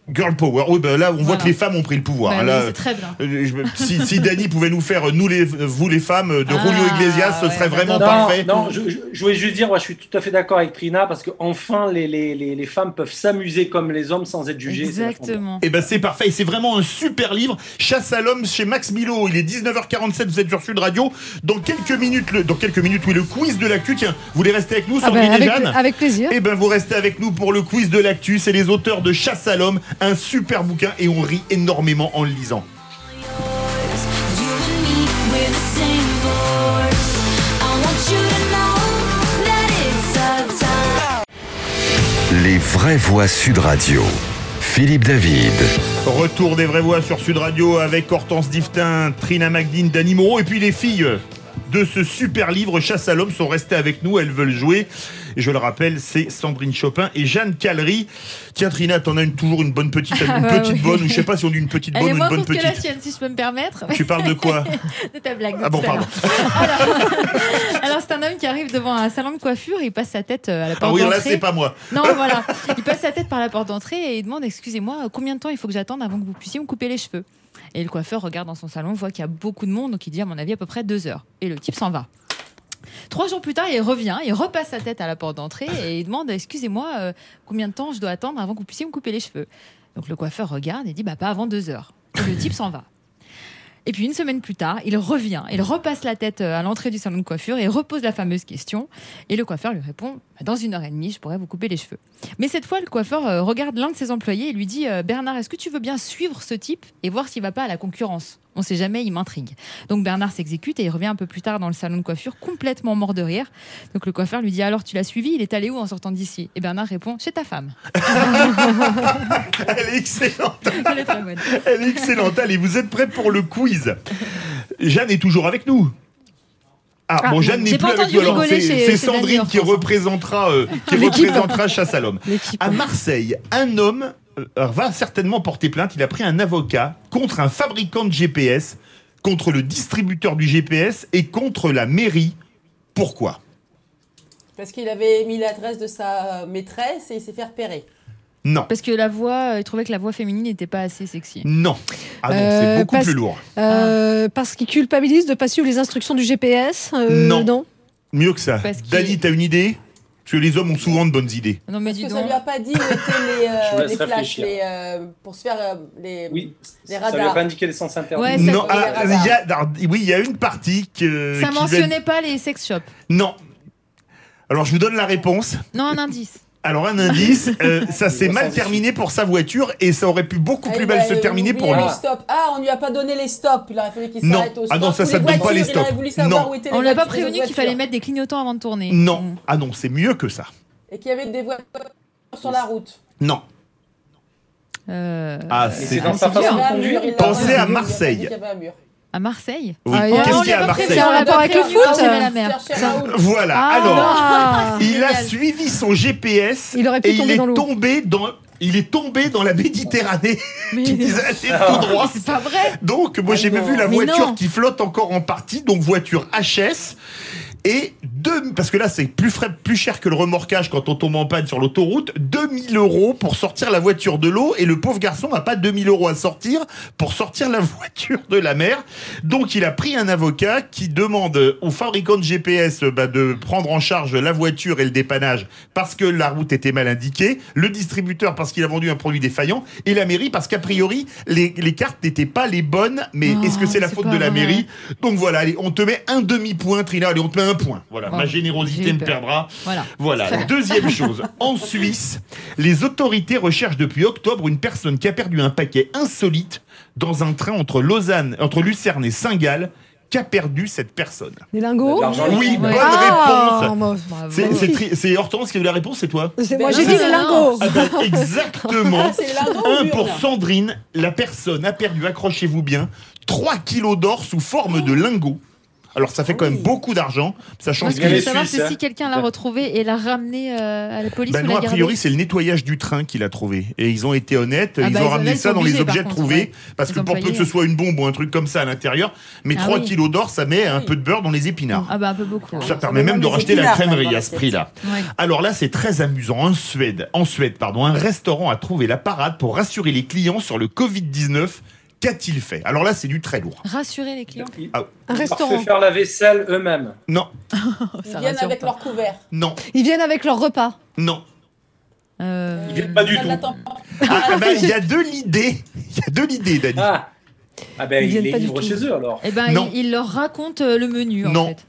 Girl power. Oui, ben là, on voit Voilà. que les femmes ont pris le pouvoir. Bah hein, oui, là, c'est très bien. euh, je- si, si Dany pouvait nous faire, nous les, vous les femmes, de Ah, Julio Iglesias, ce ouais, serait vraiment Non, parfait. non, je, je- je voulais juste dire, moi, je suis tout à fait d'accord avec Trina parce que enfin, les, les, les, les femmes peuvent s'amuser comme les hommes sans être jugées. c'est vachement bien. Exactement. Et ben c'est parfait, et c'est vraiment un super livre. Chasse à l'homme chez Max Milo. Il est dix-neuf heures quarante-sept, vous êtes sur Sud Radio. Dans quelques minutes, le, dans quelques minutes, oui, le quiz de l'actu. Tiens, vous voulez rester avec nous, Ah ben, Sandrine et avec, Jeanne avec plaisir. Eh ben vous restez avec nous pour le quiz de l'actu. C'est les auteurs de Chasse à l'homme, un super bouquin, et on rit énormément en le lisant. Les vraies voix Sud Radio. Philippe David. Retour des vraies voix sur Sud Radio avec Hortense Diftin, Trina Magdine, Dany Moreau, et puis les filles de ce super livre Chasse à l'homme sont restées avec nous, elles veulent jouer. Et je le rappelle, c'est Sandrine Chopin et Jeanne Callery. Tiens Trina, t'en as une, toujours une bonne petite, une Ah bah petite oui. bonne, ou je sais pas si on dit une petite Elle bonne est ou une moins bonne courte que la petite. sienne, si je peux me permettre. Tu parles de quoi? De ta blague. de Ah bon, tout à pardon. l'heure. Alors, alors, c'est un homme qui arrive devant un salon de coiffure, il passe sa tête euh, à la porte Ah oui, là d'entrée. c'est pas moi. Non, voilà. Il passe sa tête par la porte d'entrée et il demande, excusez-moi, combien de temps il faut que j'attende avant que vous puissiez me couper les cheveux? Et le coiffeur regarde dans son salon, voit qu'il y a beaucoup de monde, donc il dit, à mon avis, à peu près deux heures. Et le type s'en va. Trois jours plus tard, il revient, il repasse sa tête à la porte d'entrée et il demande, excusez-moi, euh, combien de temps je dois attendre avant que vous puissiez me couper les cheveux? Donc le coiffeur regarde et dit, bah pas avant deux heures. Et le type s'en va. Et puis une semaine plus tard, il revient, il repasse la tête à l'entrée du salon de coiffure et repose la fameuse question. Et le coiffeur lui répond, dans une heure et demie, je pourrais vous couper les cheveux. Mais cette fois, le coiffeur euh, regarde l'un de ses employés et lui dit, euh, Bernard, est-ce que tu veux bien suivre ce type et voir s'il va pas à la concurrence? On sait jamais, il m'intrigue. Donc Bernard s'exécute et il revient un peu plus tard dans le salon de coiffure, complètement mort de rire. Donc le coiffeur lui dit, alors tu l'as suivi, il est allé où en sortant d'ici? Et Bernard répond, chez ta femme. Elle est excellente. Elle est très bonne. Elle est excellente. Allez, vous êtes prêts pour le quiz? Jeanne est toujours avec nous. Ah, Ah, bon, Jeanne bon, n'est j'ai plus pas avec entendu nous. Alors, rigoler c'est chez- c'est chez Sandrine Dany qui Hortense. représentera, euh, qui L'équipe. représentera Chasse à l'homme. L'équipe. À Marseille, un homme euh, va certainement porter plainte. Il a pris un avocat contre un fabricant de G P S, contre le distributeur du G P S et contre la mairie. Pourquoi? Parce qu'il avait mis l'adresse de sa maîtresse et il s'est fait repérer. Non. Parce que la voix, euh, il trouvait que la voix féminine n'était pas assez sexy. Non. Ah non, Euh, c'est beaucoup parce- plus lourd. Euh, Parce qu'il culpabilise de ne pas suivre les instructions du G P S. euh, Non. Mieux que ça. Parce qu'il- Dany, t'as une idée? Parce que les hommes ont souvent de bonnes idées. Non mais Parce dis que donc. ça lui a pas dit où étaient les, Je euh, vous laisse les flashs, réfléchir. les, euh, pour se faire euh, les, Oui, les ça lui a radars. pas indiqué les sens interdits. Ouais, ça- Non, les ah, radars. il y a, alors, oui, il y a une partie que. Ça qui va- mentionnait pas les sex shops. Non. Alors, je vous donne la réponse. Non, un indice. Alors, un indice, euh, ça s'est Il mal ressent terminé pour sa voiture et ça aurait pu beaucoup Ah, plus il mal a- se terminer oublié pour lui. les stops. Ah, on lui a pas donné les stops. Il aurait fallu qu'il Non. s'arrête au stop. Ah non, ça, Ou ça les ne donne pas les voitures, Il aurait stops. voulu savoir Non. où étaient On les l'a pas voitures, les prévenu qu'il voitures. fallait mettre des clignotants avant de tourner. Non. Mm. Ah non, c'est mieux que ça. Et qu'il y avait des voitures sur la route. Non. Euh, Ah, Mais c'est. c'est dans c'est sa dur. façon Il y avait de un mur, conduire. il l'a Pensez dit, à il a dit Marseille. qu'il y avait un mur. À Marseille Oui. Ah, Qu'est-ce on qu'il y lui a a à pas Marseille prévenu, C'est en on l'a rapport pas avec le prévenu, foot. on tirait la mer. Chercher Raoult. Voilà. Ah. Alors, il a Génial. suivi son G P S. Il aurait pu et tomber il est dans l'eau. tombé dans. Il est tombé dans la Méditerranée. Mais qui disait aller tout droit. c'est pas vrai. Donc, moi, j'ai Ah même non. vu la Mais voiture non. qui flotte encore en partie, donc voiture H S. Et deux, parce que là, c'est plus, frais, plus cher que le remorquage quand on tombe en panne sur l'autoroute. deux mille euros pour sortir la voiture de l'eau. Et le pauvre garçon n'a pas deux mille euros à sortir pour sortir la voiture de la mer. Donc, il a pris un avocat qui demande au fabricant de G P S bah, de prendre en charge la voiture et le dépannage parce que la route était mal indiquée. Le distributeur parce qu'il a vendu un produit défaillant. Et la mairie parce qu'a priori, les, les cartes n'étaient pas les bonnes. Mais Oh, est-ce que c'est la c'est faute pas de la vrai. mairie? Donc voilà, allez, on te met un demi-point, Trina. Allez, on te met un point. Voilà, Oh, ma j'ai générosité eu me peur. perdra. Voilà. Voilà. Très bien. Deuxième chose, en Suisse, les autorités recherchent depuis octobre une personne qui a perdu un paquet insolite dans un train entre Lausanne, entre Lucerne et Saint-Gall. Qu'a perdu cette personne? Des lingots. De l'argent Oui, liquide. bonne Ah, réponse. moi- Bravo. C'est- C'est tri- c'est Hortense qui a eu la réponse, c'est toi? c'est- Moi Ben j'ai non, dit non, les non. lingots. Ah ben, exactement. Ah, c'est les lingots ou Un l'urne pour Sandrine. La personne a perdu, accrochez-vous bien, trois kilos d'or sous forme de lingots. Alors ça fait quand même beaucoup d'argent. Ça Moi, change. ce que je veux les savoir, Suisses, c'est si hein. quelqu'un l'a retrouvé et l'a ramené euh, à la police Ben ou non, l'a a gardé. priori, c'est le nettoyage du train qu'il a trouvé. Et ils ont été honnêtes, Ah ils bah, ont ils- ramené là, ils ça sont dans les obligés, objets par contre, trouvés. ouais. Parce Les que pour peu que employés. ce soit une bombe ou un truc comme ça à l'intérieur, mais Ah trois oui. kilos d'or, ça met un peu de beurre dans les épinards. Ah bah un peu beaucoup. Ça ouais. permet même de des racheter la épinards, crèmerie même, dans à ce l'assiette. prix-là. Ouais. Alors là, c'est très amusant. En Suède, en Suède, pardon, un restaurant a trouvé la parade pour rassurer les clients sur le covid dix-neuf. Qu'a-t-il fait? Alors là, c'est du très lourd. Rassurer les clients. Ils Ah, Un ils leur restaurant. fait faire la vaisselle eux-mêmes. non, Ils Ça viennent rassure avec pas. leur couvert. non, Ils viennent avec leur repas. non. Euh, Ils viennent pas du Ça tout. l'attend pas. Ah, ah ben, il y a de l'idée. Il y a de l'idée, Dani. Ah, ah ben Ils il viennent les pas du livre tout. chez eux alors. Eh ben, Non. il, il leur raconte euh, le menu en Non. fait.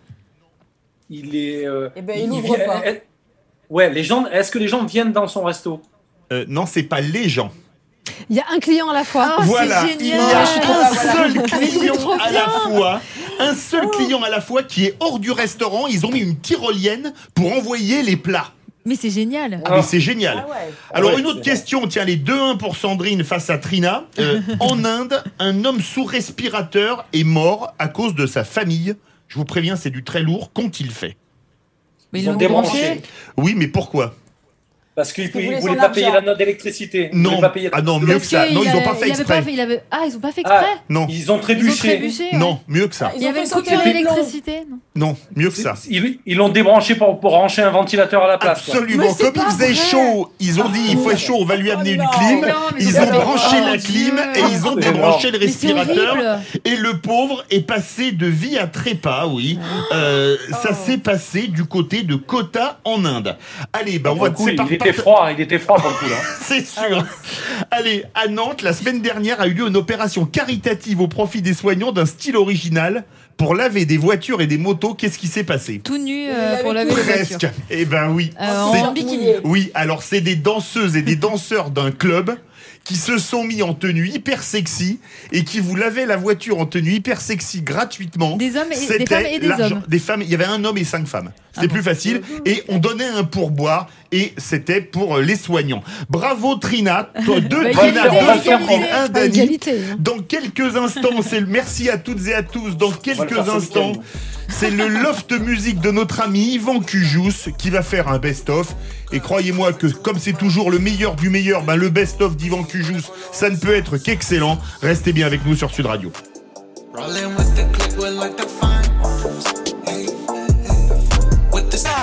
Il est. euh, Eh ben, il ouvre vient- pas. eh, Ouais, les gens. Est-ce que les gens viennent dans son resto? Euh, non, c'est pas les gens. Il y a un client à la fois. Ah, Voilà, c'est il y génial. a Ah, un voilà. seul Mais c'est client trop à bien. la fois. Un seul client à la fois qui est hors du restaurant. Ils ont mis une tyrolienne pour envoyer les plats. Mais c'est génial. Ah, mais c'est génial. Ah ouais. Alors, Ouais, une autre c'est question, tiens, les deux un pour Sandrine face à Trina. Euh, en Inde, un homme sous respirateur est mort à cause de sa famille. Je vous préviens, c'est du très lourd. Qu'ont-ils fait? Mais Ils ils ont l'ont débranché. branché. Oui, mais pourquoi? Parce qu'ils qu'ils ne voulaient voulaient son pas payer argent. la note d'électricité. Ils Non. voulaient pas payer la Ah non, note mieux de- que ça. Parce Non, qu'il ils ont a- pas fait il avait exprès. pas fait- il avait... Ah, ils ont pas fait exprès. Ah, Non, ils ont Ils ont trébuché. trébuché. ouais. non, mieux que ça. Ils Il y ont avait fait une sauter coupure les plombs. d'électricité. non Non, mieux que ça. Ils ils l'ont débranché pour, pour brancher un ventilateur à la place. quoi. Absolument. Mais c'est Comme il pas faisait vrai. chaud, ils ont dit il fait chaud, on va lui amener Oh une non. clim. Non, mais Ils c'est ont pas branché vrai. la Oh, clim Dieu. et ils ont C'est débranché le Mais c'est respirateur. horrible. Et le pauvre est passé de vie à trépas, oui. Euh, Ça s'est passé du côté de Kota en Inde. Allez, bah on Pour va le coup, c'est il par- était par- froid, il était froid pour le coup là. C'est sûr. Allez, à Nantes, la semaine dernière a eu lieu une opération caritative au profit des soignants d'un style original pour laver des voitures et des motos. Qu'est-ce qui s'est passé? Tout nu Il euh, l'avait pour laver tout les Presque. voitures. Eh ben oui. Euh, C'est- en bikini. Oui, alors c'est des danseuses et des danseurs d'un club qui se sont mis en tenue hyper sexy et qui vous lavaient la voiture en tenue hyper sexy gratuitement. Des hommes et- des C'était femmes et des l'argent- hommes. Des femmes, il y avait un homme et cinq femmes. C'était Ah bon. plus facile et on donnait un pourboire et c'était pour euh, les soignants. Bravo Trina, toi deux Bah, Trina, égalité, deux égalité. Sandrine, un À Dany. égalité. hein. Dans quelques instants, c'est le merci à toutes et à tous. Dans va le quelques faire ce instants, week-end. c'est le loft musique de notre ami Yvan Cujous qui va faire un best-of. Et croyez-moi que comme c'est toujours le meilleur du meilleur, ben le best-of d'Yvan Cujous, ça ne peut être qu'excellent. Restez bien avec nous sur Sud Radio. Rolling with the click with like the